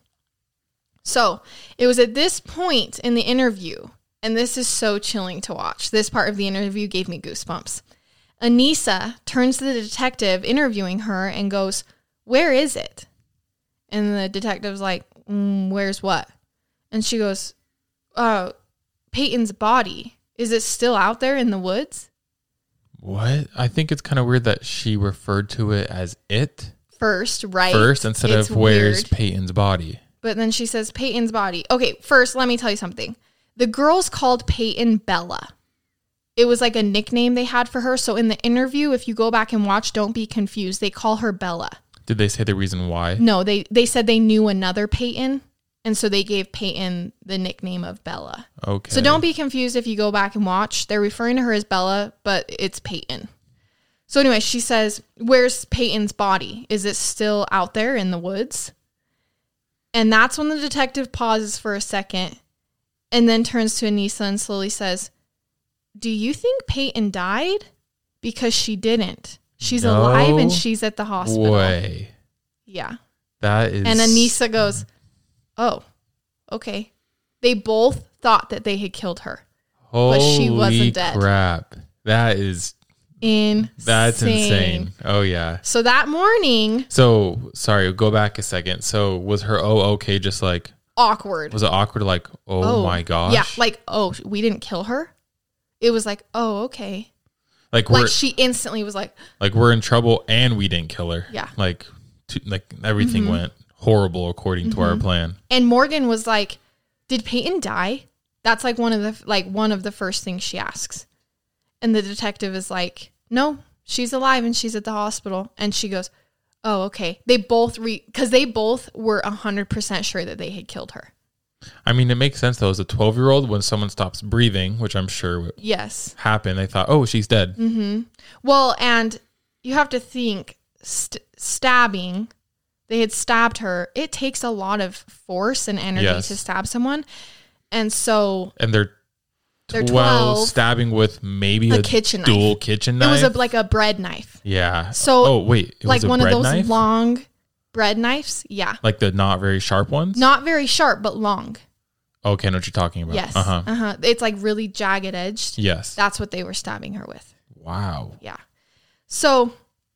So it was at this point in the interview, and this is so chilling to watch. This part of the interview gave me goosebumps. Anissa turns to the detective interviewing her and goes, where is it? And the detective's like, mm, where's what? And she goes, uh, Peyton's body. Is it still out there in the woods? What? I think it's kind of weird that she referred to it as it First, right? first instead It's of where's weird. Peyton's body. But then she says Peyton's body. Okay, first, let me tell you something. The girls called Peyton Bella. it was like a nickname they had for her. So in the interview, if you go back and watch, don't be confused. They call her Bella. Did they say the reason why? No, they, they said they knew another Peyton. And so they gave Peyton the nickname of Bella. Okay. So don't be confused if you go back and watch. They're referring to her as Bella, but it's Peyton. So anyway, she says, where's Peyton's body? Is it still out there in the woods? And that's when the detective pauses for a second and then turns to Anissa and slowly says, do you think Peyton died? Because she didn't. She's no alive and she's at the hospital. Way. Yeah. That is... And Anissa goes, oh, okay. They both thought that they had killed her. Holy but she wasn't dead. Crap. That is... Insane. That's insane. Oh, yeah. So that morning... So, sorry, go back a second. So, was her oh okay just like... Awkward. Was it awkward like, oh, oh my gosh? Yeah, like, oh, we didn't kill her? It was like, oh, okay. Like, we're, like she instantly was like... Like, we're in trouble and we didn't kill her. Yeah. Like, to, like everything mm-hmm. went horrible according mm-hmm. to our plan. And Morgan was like, did Peyton die? That's like one of the like one of the first things she asks. And the detective is like, no, she's alive and she's at the hospital. And she goes, oh, okay. They both re because they both were one hundred percent sure that they had killed her. I mean, it makes sense though. As a twelve-year-old, when someone stops breathing, which I'm sure would yes. happen, they thought, oh, she's dead. Mm-hmm. Well, and you have to think st- stabbing, they had stabbed her. It takes a lot of force and energy yes. to stab someone. And so... And they're They're twelve, twelve, stabbing with maybe a, a kitchen dual knife. kitchen knife. It was a, like a bread knife. Yeah. So, oh wait, it like was a one of bread those knife? long bread knives. Yeah. Like the not very sharp ones. Not very sharp, but long. Okay, I know what you're talking about. Yes. Uh huh. Uh huh. It's like really jagged edged. Yes. That's what they were stabbing her with. Wow. Yeah. So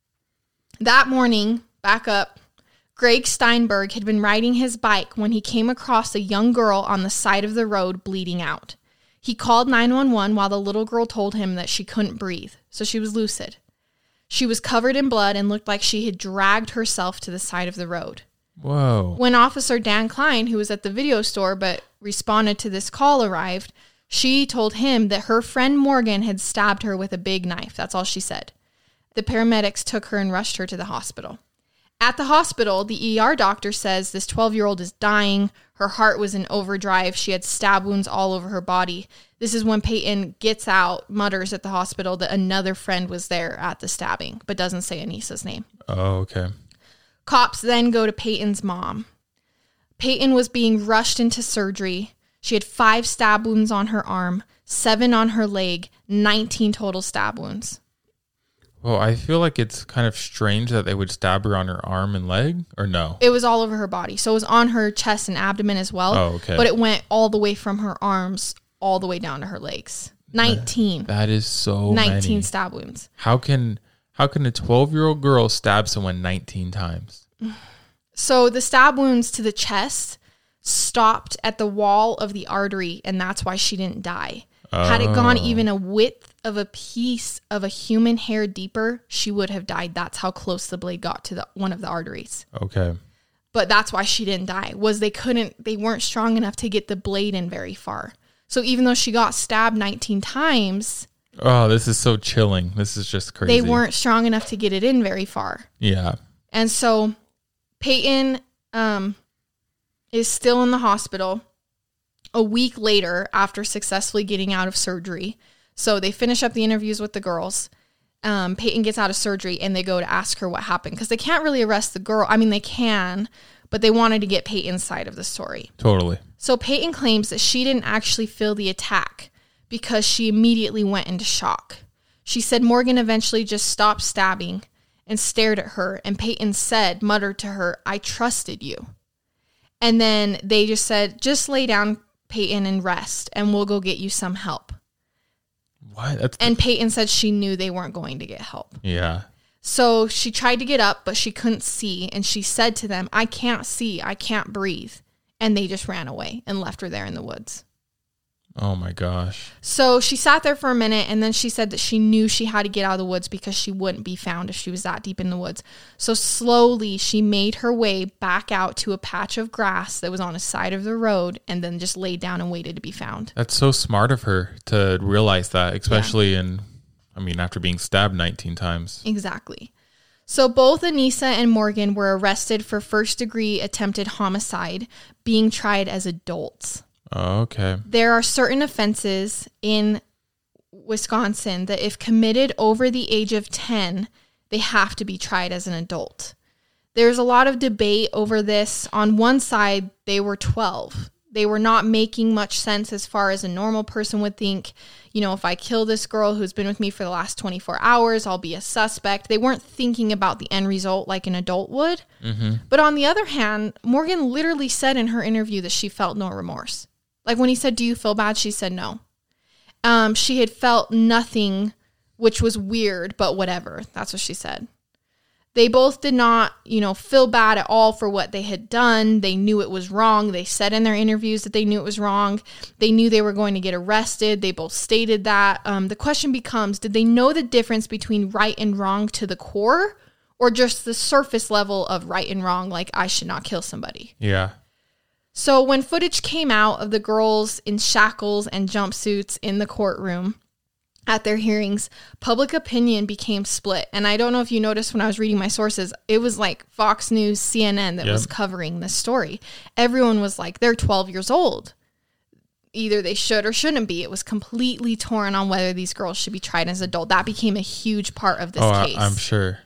that morning, back up. Greg Steinberg had been riding his bike when he came across a young girl on the side of the road bleeding out. He called nine one one while the little girl told him that she couldn't breathe, so she was lucid. She was covered in blood and looked like she had dragged herself to the side of the road. Whoa. When Officer Dan Klein, who was at the video store but responded to this call, arrived, she told him that her friend Morgan had stabbed her with a big knife. That's all she said. The paramedics took her and rushed her to the hospital. At the hospital, the E R doctor says this twelve-year-old is dying. Her heart was in overdrive. She had stab wounds all over her body. This is when Peyton gets out, mutters at the hospital that another friend was there at the stabbing, but doesn't say Anissa's name. Oh, okay. Cops then go to Peyton's mom. Peyton was being rushed into surgery. She had five stab wounds on her arm, seven on her leg, nineteen total stab wounds. Well, I feel like it's kind of strange that they would stab her on her arm and leg, or no? It was all over her body. So it was on her chest and abdomen as well. Oh, okay. But it went all the way from her arms all the way down to her legs. nineteen. That is so nineteen many. stab wounds. How can how can a twelve-year-old girl stab someone nineteen times? So the stab wounds to the chest stopped at the wall of the artery, and that's why she didn't die. Oh. Had it gone even a width of a piece of a human hair deeper, she would have died. That's how close the blade got to the one of the arteries. Okay. But that's why she didn't die, was they couldn't, they weren't strong enough to get the blade in very far. So even though she got stabbed nineteen times... Oh, this is so chilling. This is just crazy. They weren't strong enough to get it in very far. Yeah. And so Peyton um, is still in the hospital a week later after successfully getting out of surgery. So they finish up the interviews with the girls. Um, Peyton gets out of surgery and they go to ask her what happened because they can't really arrest the girl. I mean, they can, but they wanted to get Peyton's side of the story. Totally. So Peyton claims that she didn't actually feel the attack because she immediately went into shock. She said Morgan eventually just stopped stabbing and stared at her. And Peyton said, muttered to her, "I trusted you." And then they just said, "Just lay down, Peyton, and rest, and we'll go get you some help." What? That's and Peyton said she knew they weren't going to get help. Yeah. So she tried to get up, but she couldn't see. And she said to them, "I can't see. I can't breathe." And they just ran away and left her there in the woods. Oh my gosh. So she sat there for a minute, and then she said that she knew she had to get out of the woods because she wouldn't be found if she was that deep in the woods. So slowly she made her way back out to a patch of grass that was on the side of the road, and then just laid down and waited to be found. That's so smart of her to realize that, especially yeah. in, I mean, after being stabbed nineteen times. Exactly. So both Anissa and Morgan were arrested for first-degree attempted homicide, being tried as adults. Oh, okay. There are certain offenses in Wisconsin that if committed over the age of ten, they have to be tried as an adult. There's a lot of debate over this. On one side, they were twelve. They were not making much sense as far as a normal person would think. You know, if I kill this girl who's been with me for the last twenty-four hours, I'll be a suspect. They weren't thinking about the end result like an adult would. Mm-hmm. But on the other hand, Morgan literally said in her interview that she felt no remorse. Like when he said, do you feel bad? She said no. Um, she had felt nothing, which was weird, but whatever. That's what she said. They both did not, you know, feel bad at all for what they had done. They knew it was wrong. They said in their interviews that they knew it was wrong. They knew they were going to get arrested. They both stated that. Um, the question becomes, did they know the difference between right and wrong to the core, or just the surface level of right and wrong, like I should not kill somebody? Yeah. So when footage came out of the girls in shackles and jumpsuits in the courtroom at their hearings, public opinion became split. And I don't know if you noticed when I was reading my sources, it was like Fox News, C N N that yep. was covering this story. Everyone was like, they're twelve years old. Either they should or shouldn't be. It was completely torn on whether these girls should be tried as adult. That became a huge part of this oh, case. I'm sure.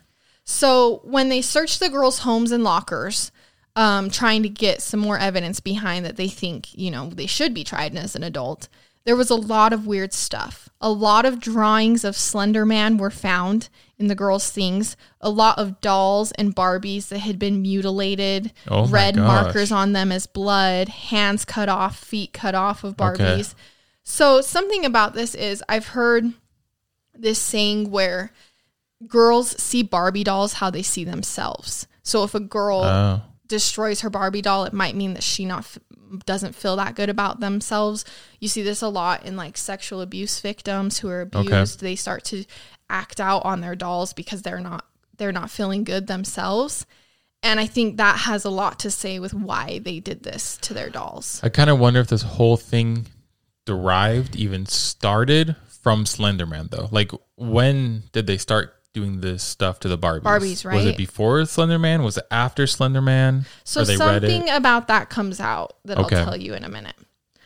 So when they searched the girls' homes and lockers, Um, trying to get some more evidence behind that they think, you know, they should be tried as an adult, there was a lot of weird stuff. A lot of drawings of Slender Man were found in the girls' things. A lot of dolls and Barbies that had been mutilated, oh red gosh. markers on them as blood, hands cut off, feet cut off of Barbies. Okay. So something about this is I've heard this saying where girls see Barbie dolls how they see themselves. So if a girl... Oh. destroys her Barbie doll, it might mean that she not f- doesn't feel that good about themselves. You see this a lot in like sexual abuse victims who are abused. Okay. They start to act out on their dolls because they're not they're not feeling good themselves. And I think that has a lot to say with why they did this to their dolls. I kind of wonder if this whole thing derived, even started from Slender Man though. Like when did they start doing this stuff to the Barbies? Barbies, right? Was it before Slender Man? Was it after Slender Man? So something about that comes out that okay. I'll tell you in a minute.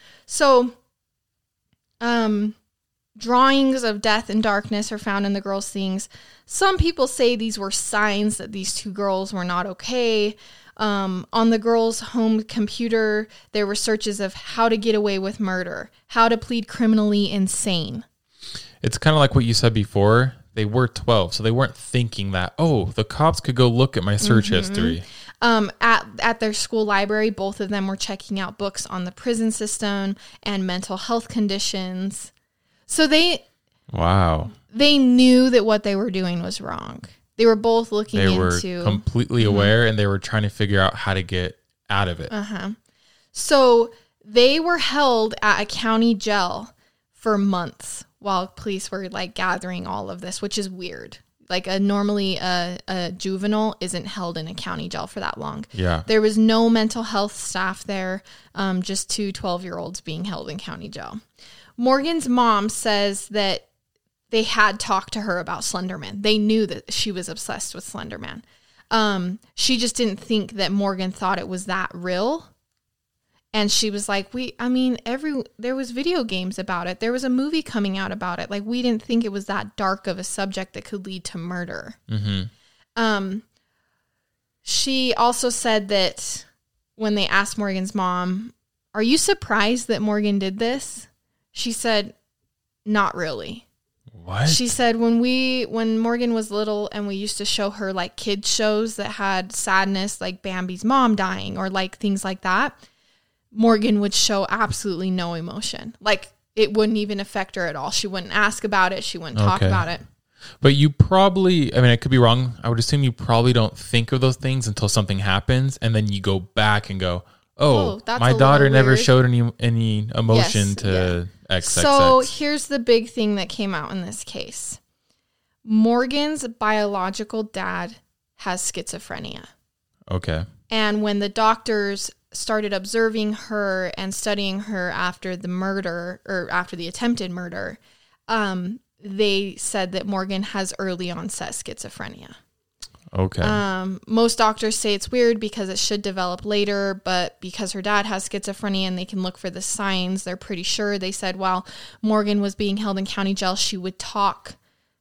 So, um, drawings of death and darkness are found in the girls' things. Some people say these were signs that these two girls were not okay. Um, on the girls' home computer, there were searches of how to get away with murder, how to plead criminally insane. It's kind of like what you said before. They were twelve, so they weren't thinking that, oh, the cops could go look at my search mm-hmm. history. Um, at, at their school library, both of them were checking out books on the prison system and mental health conditions. So they... Wow. They knew that what they were doing was wrong. They were both looking they into... They were completely mm-hmm. aware, and they were trying to figure out how to get out of it. Uh-huh. So they were held at a county jail for months while police were like gathering all of this, which is weird. Like a normally a, a juvenile isn't held in a county jail for that long. Yeah. There was no mental health staff there, um, just two twelve-year-olds being held in county jail. Morgan's mom says that they had talked to her about Slender Man. They knew that she was obsessed with Slender Man. Um, she just didn't think that Morgan thought it was that real. And she was like, we, I mean, every, there was video games about it. There was a movie coming out about it. Like, we didn't think it was that dark of a subject that could lead to murder. Mm-hmm. Um, she also said that when they asked Morgan's mom, are you surprised that Morgan did this? She said, not really. What? She said when we, when Morgan was little and we used to show her like kids shows that had sadness, like Bambi's mom dying or like things like that, Morgan would show absolutely no emotion. Like, it wouldn't even affect her at all. She wouldn't ask about it. She wouldn't talk okay. about it. But you probably, I mean, I could be wrong. I would assume you probably don't think of those things until something happens. And then you go back and go, Oh, that's my a daughter little never weird. showed any any emotion Yes, to X X X. So here's the big thing that came out in this case. Morgan's biological dad has schizophrenia. Okay. And when the doctors started observing her and studying her after the murder or after the attempted murder, um, they said that Morgan has early onset schizophrenia. Okay. Um, most doctors say it's weird because it should develop later, but because her dad has schizophrenia and they can look for the signs, they're pretty sure. They said while Morgan was being held in county jail, she would talk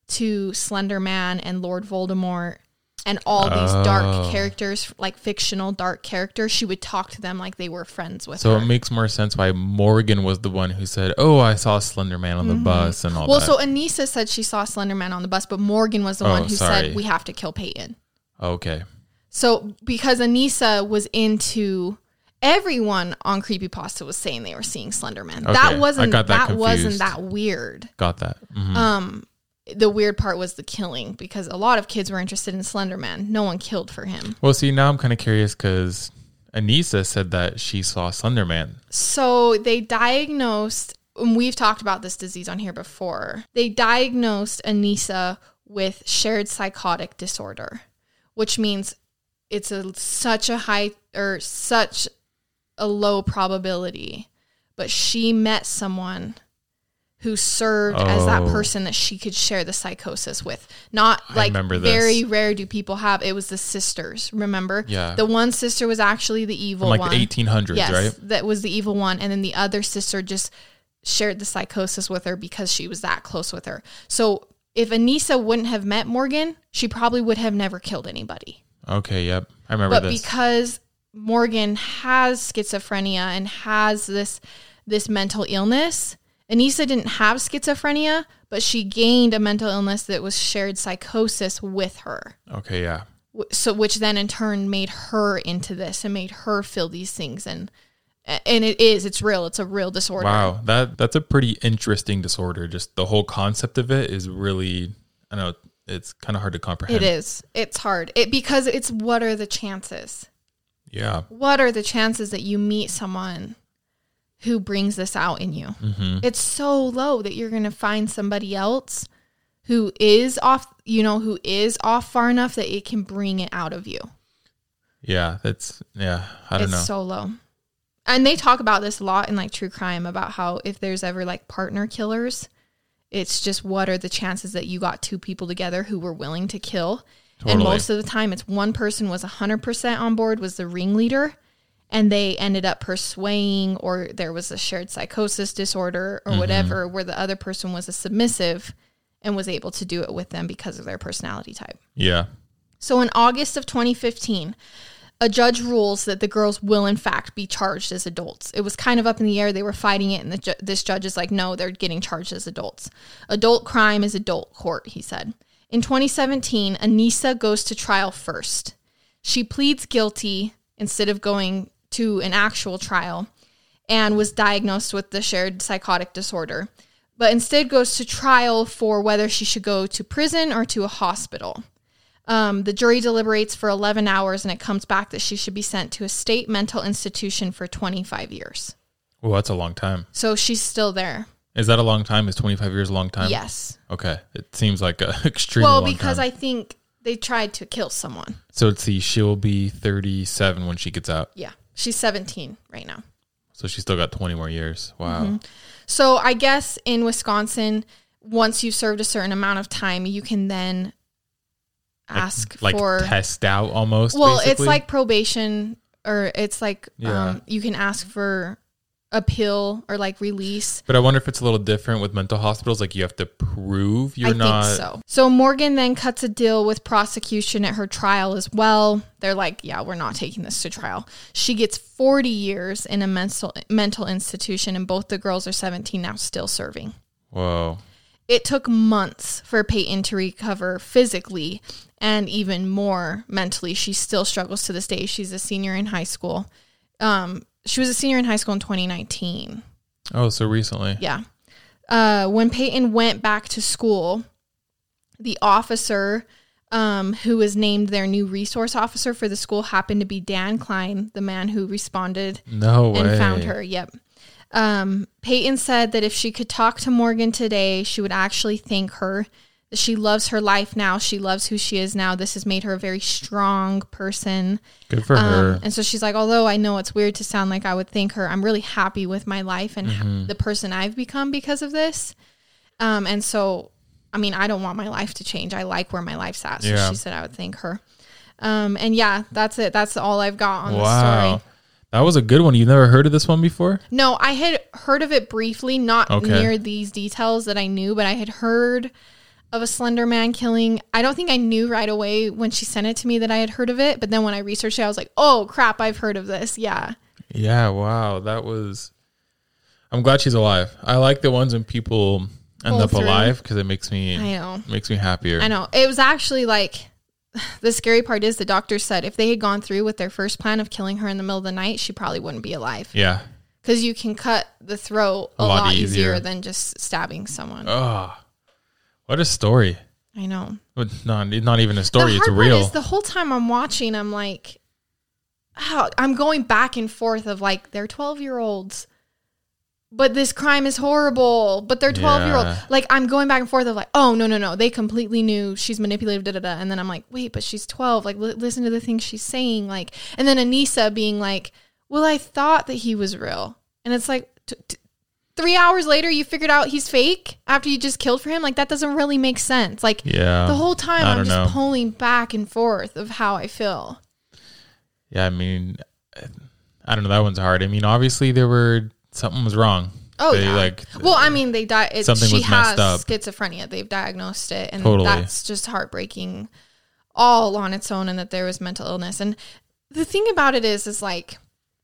to Slender Man and Lord Voldemort and all these Oh. dark characters, like fictional dark characters. She would talk to them like they were friends with So her. it makes more sense why Morgan was the one who said, "Oh, I saw Slender Man on the Mhm. bus and all well, that." so Anissa said she saw Slender Man on the bus, but Morgan was the Oh, one who sorry. said we have to kill Peyton. Okay. So because Anissa was into everyone on Creepypasta was saying they were seeing Slender Man. Okay, That I wasn't got that that, wasn't confused. that weird. Got that. Mhm. Um the weird part was the killing because a lot of kids were interested in Slender Man. No one killed for him. Well, see, now I'm kind of curious because Anissa said that she saw Slender Man. So they diagnosed, and we've talked about this disease on here before. They diagnosed Anissa with shared psychotic disorder, which means it's a such a high or such a low probability, but she met someone who served as that Oh. person that she could share the psychosis with. Not I like remember this. very rare do people have. It was the sisters, remember? Yeah. The one sister was actually the evil From like one. the eighteen hundreds, yes, right? that was the evil one. And then the other sister just shared the psychosis with her because she was that close with her. So if Anissa wouldn't have met Morgan, she probably would have never killed anybody. Okay, yep. I remember But this. because Morgan has schizophrenia and has this this mental illness, Anissa didn't have schizophrenia, but she gained a mental illness that was shared psychosis with her. Okay, yeah. W- So, which then in turn made her into this and made her feel these things, and and it is, it's real. It's a real disorder. Wow, that that's a pretty interesting disorder. Just the whole concept of it is really, I don't know, it's kind of hard to comprehend. It is. It's hard. It because it's what are the chances? Yeah. What are the chances that you meet someone who brings this out in you? Mm-hmm. It's so low that you're going to find somebody else who is off, you know, who is off far enough that it can bring it out of you. Yeah, that's, yeah, I don't it's know. so low. And they talk about this a lot in like true crime about how if there's ever like partner killers, it's just what are the chances that you got two people together who were willing to kill? Totally. And most of the time it's one person was one hundred percent on board, was the ringleader, and they ended up persuading, or there was a shared psychosis disorder or Mhm. whatever, where the other person was a submissive and was able to do it with them because of their personality type. Yeah. So in August of twenty fifteen, a judge rules that the girls will in fact be charged as adults. It was kind of up in the air. They were fighting it, and the ju- this judge is like, no, they're getting charged as adults. Adult crime is adult court, he said. In twenty seventeen, Anissa goes to trial first. She pleads guilty instead of going to an actual trial and was diagnosed with the shared psychotic disorder, but instead goes to trial for whether she should go to prison or to a hospital. Um, the jury deliberates for eleven hours, and it comes back that she should be sent to a state mental institution for twenty-five years. Well, that's a long time. So she's still there. Is that a long time? Is twenty-five years a long time? Yes. Okay. It seems like a extremely Well, long because time. I think they tried to kill someone. So let's see, she'll be thirty-seven when she gets out. Yeah. She's seventeen right now. So she's still got twenty more years. Wow. Mhm. So I guess in Wisconsin, once you've served a certain amount of time, you can then ask Like for test out almost. Well, basically? it's like probation, or it's like Yeah. um, you can ask for appeal or like release. But I wonder if it's a little different with mental hospitals. Like you have to prove you're I not. think so. So Morgan then cuts a deal with prosecution at her trial as well. They're like, yeah, we're not taking this to trial. She gets forty years in a mental mental institution, and both the girls are seventeen now, still serving. Whoa. It took months for Peyton to recover physically and even more mentally. She still struggles to this day. She's a senior in high school. Um, she was a senior in high school in twenty nineteen. Oh, so recently. Yeah. Uh, when Peyton went back to school, the officer um, who was named their new resource officer for the school, happened to be Dan Klein, the man who responded No and way. found her. Yep. Um, Peyton said that if she could talk to Morgan today, she would actually thank her. That she loves her life now. She loves who she is now. This has made her a very strong person. Good for um, her. And so she's like, although I know it's weird to sound like I would thank her, I'm really happy with my life and Mhm. the person I've become because of this. Um, and so, I mean, I don't want my life to change. I like where my life's at. So Yeah. she said I would thank her. Um, and yeah, that's it. That's all I've got on the Wow. story. That was a good one. You've never heard of this one before? No, I had heard of it briefly, not Okay. near these details that I knew, but I had heard of a Slender Man killing. I don't think I knew right away when she sent it to me that I had heard of it, but then when I researched it, I was like, oh crap, I've heard of this. Yeah. Yeah, wow. That was... I'm glad she's alive. I like the ones when people end Pull up through. alive because it makes me I know. makes me happier. I know. It was actually like, the scary part is the doctor said if they had gone through with their first plan of killing her in the middle of the night, she probably wouldn't be alive. Yeah. Because you can cut the throat a, A lot lot, easier. easier than just stabbing someone. Oh, what a story. I know. But not, not even a story. The It's hard real. part is the whole time I'm watching, I'm like, how I'm going back and forth of like, they're twelve year olds, but this crime is horrible, but they're twelve year old. Yeah. Like, I'm going back and forth of like, oh, no, no, no. They completely knew she's manipulative, da, da, da. And then I'm like, wait, but she's twelve. Like, li- listen to the things she's saying. Like, and then Anissa being like, well, I thought that he was real. And it's like, t- t- three hours later, you figured out he's fake after you just killed for him. Like, that doesn't really make sense. Like, Yeah. the whole time I I'm don't just know. pulling back and forth of how I feel. Yeah, I mean, I don't know. That one's hard. I mean, obviously there were... Something was wrong. Oh, They, yeah. Like, Well, I mean, they di- it, something she was messed has up. schizophrenia. They've diagnosed it, and Totally. that's just heartbreaking, all on its own, and that there was mental illness. And the thing about it is, is like,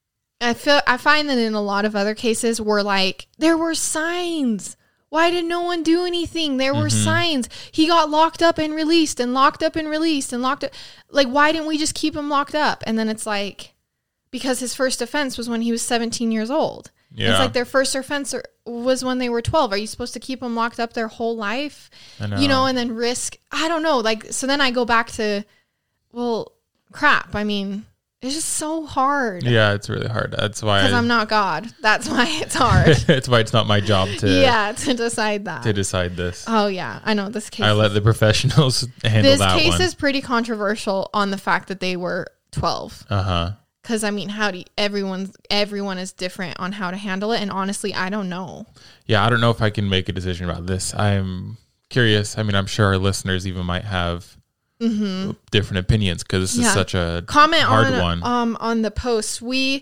I feel I find that in a lot of other cases, where like there were signs. Why did no one do anything? There were Mhm. signs. He got locked up and released, and locked up and released, and locked up. Like, why didn't we just keep him locked up? And then it's like, because his first offense was when he was seventeen years old. Yeah. It's like their first offense was when they were twelve. Are you supposed to keep them locked up their whole life? I know. You know, and then risk, I don't know. Like, so then I go back to, well, crap. I mean, it's just so hard. Yeah, it's really hard. That's why... Because I- I'm not God. That's why it's hard. That's why it's not my job to... yeah, to decide that. To decide this. Oh, yeah. I know this case. I let the professionals handle this that case one. is pretty controversial on the fact that they were twelve. Uh-huh. Because, I mean, how do you, everyone's, everyone is different on how to handle it. And honestly, I don't know. Yeah, I don't know if I can make a decision about this. I'm curious. I mean, I'm sure our listeners even might have Mm-hmm. different opinions because this Yeah. is such a Comment hard on, one. Um, on the post. We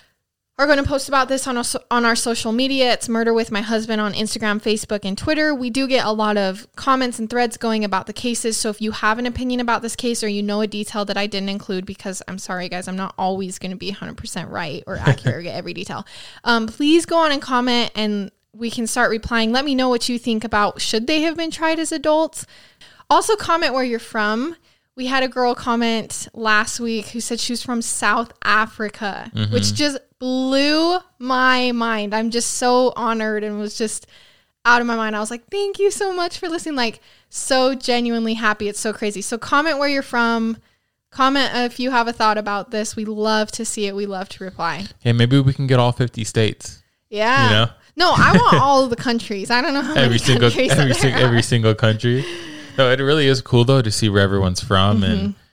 are going to post about this on our, on our social media. It's Murder with My Husband on Instagram, Facebook, and Twitter. We do get a lot of comments and threads going about the cases. So if you have an opinion about this case or you know a detail that I didn't include, because I'm sorry, guys, I'm not always going to be one hundred percent right or accurate or get every detail. Um, please go on and comment and we can start replying. Let me know what you think about should they have been tried as adults. Also comment where you're from. We had a girl comment last week who said she was from South Africa, Mhm. which just blew my mind. I'm just so honored and was just out of my mind. I was like, thank you so much for listening. Like, so genuinely happy. It's so crazy. So comment where you're from. Comment if you have a thought about this. We love to see it. We love to reply. Yeah, maybe we can get all fifty states. Yeah. You know? No, I want all of the countries. I don't know how every many single countries every, there sing, are. every single country. No, it really is cool though to see where everyone's from, and Mhm.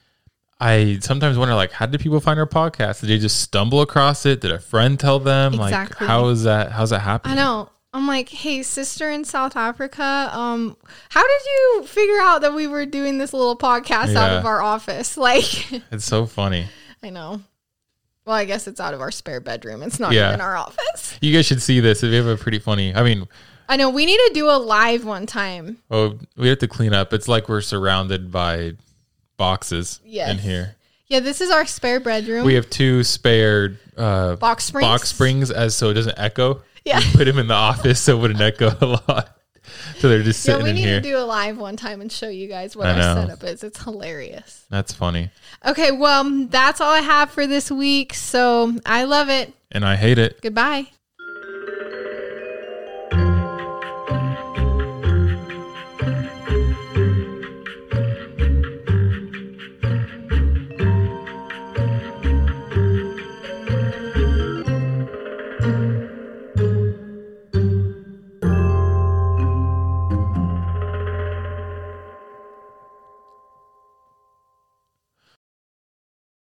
I sometimes wonder, like, how did people find our podcast? Did they just stumble across it? Did a friend tell them? Exactly. Like, how is that? How's that happening? I know. I'm like, hey, sister in South Africa, um, how did you figure out that we were doing this little podcast out Yeah. of our office? Like, It's so funny. I know. Well, I guess it's out of our spare bedroom. It's not Yeah. even our office. You guys should see this. We have a pretty funny. I mean, I know. We need to do a live one time. oh, we have to clean up. It's like we're surrounded by boxes Yes. in here. Yeah, this is our spare bedroom. We have two spare uh, Box springs? box springs, as so it doesn't echo. Yeah. We put them in the office so it wouldn't echo a lot. So they're just Yeah, sitting we in need here. to do a live one time and show you guys what I our know. setup is. It's hilarious. That's funny. Okay, well, that's all I have for this week. So I love it. And I hate it. Goodbye.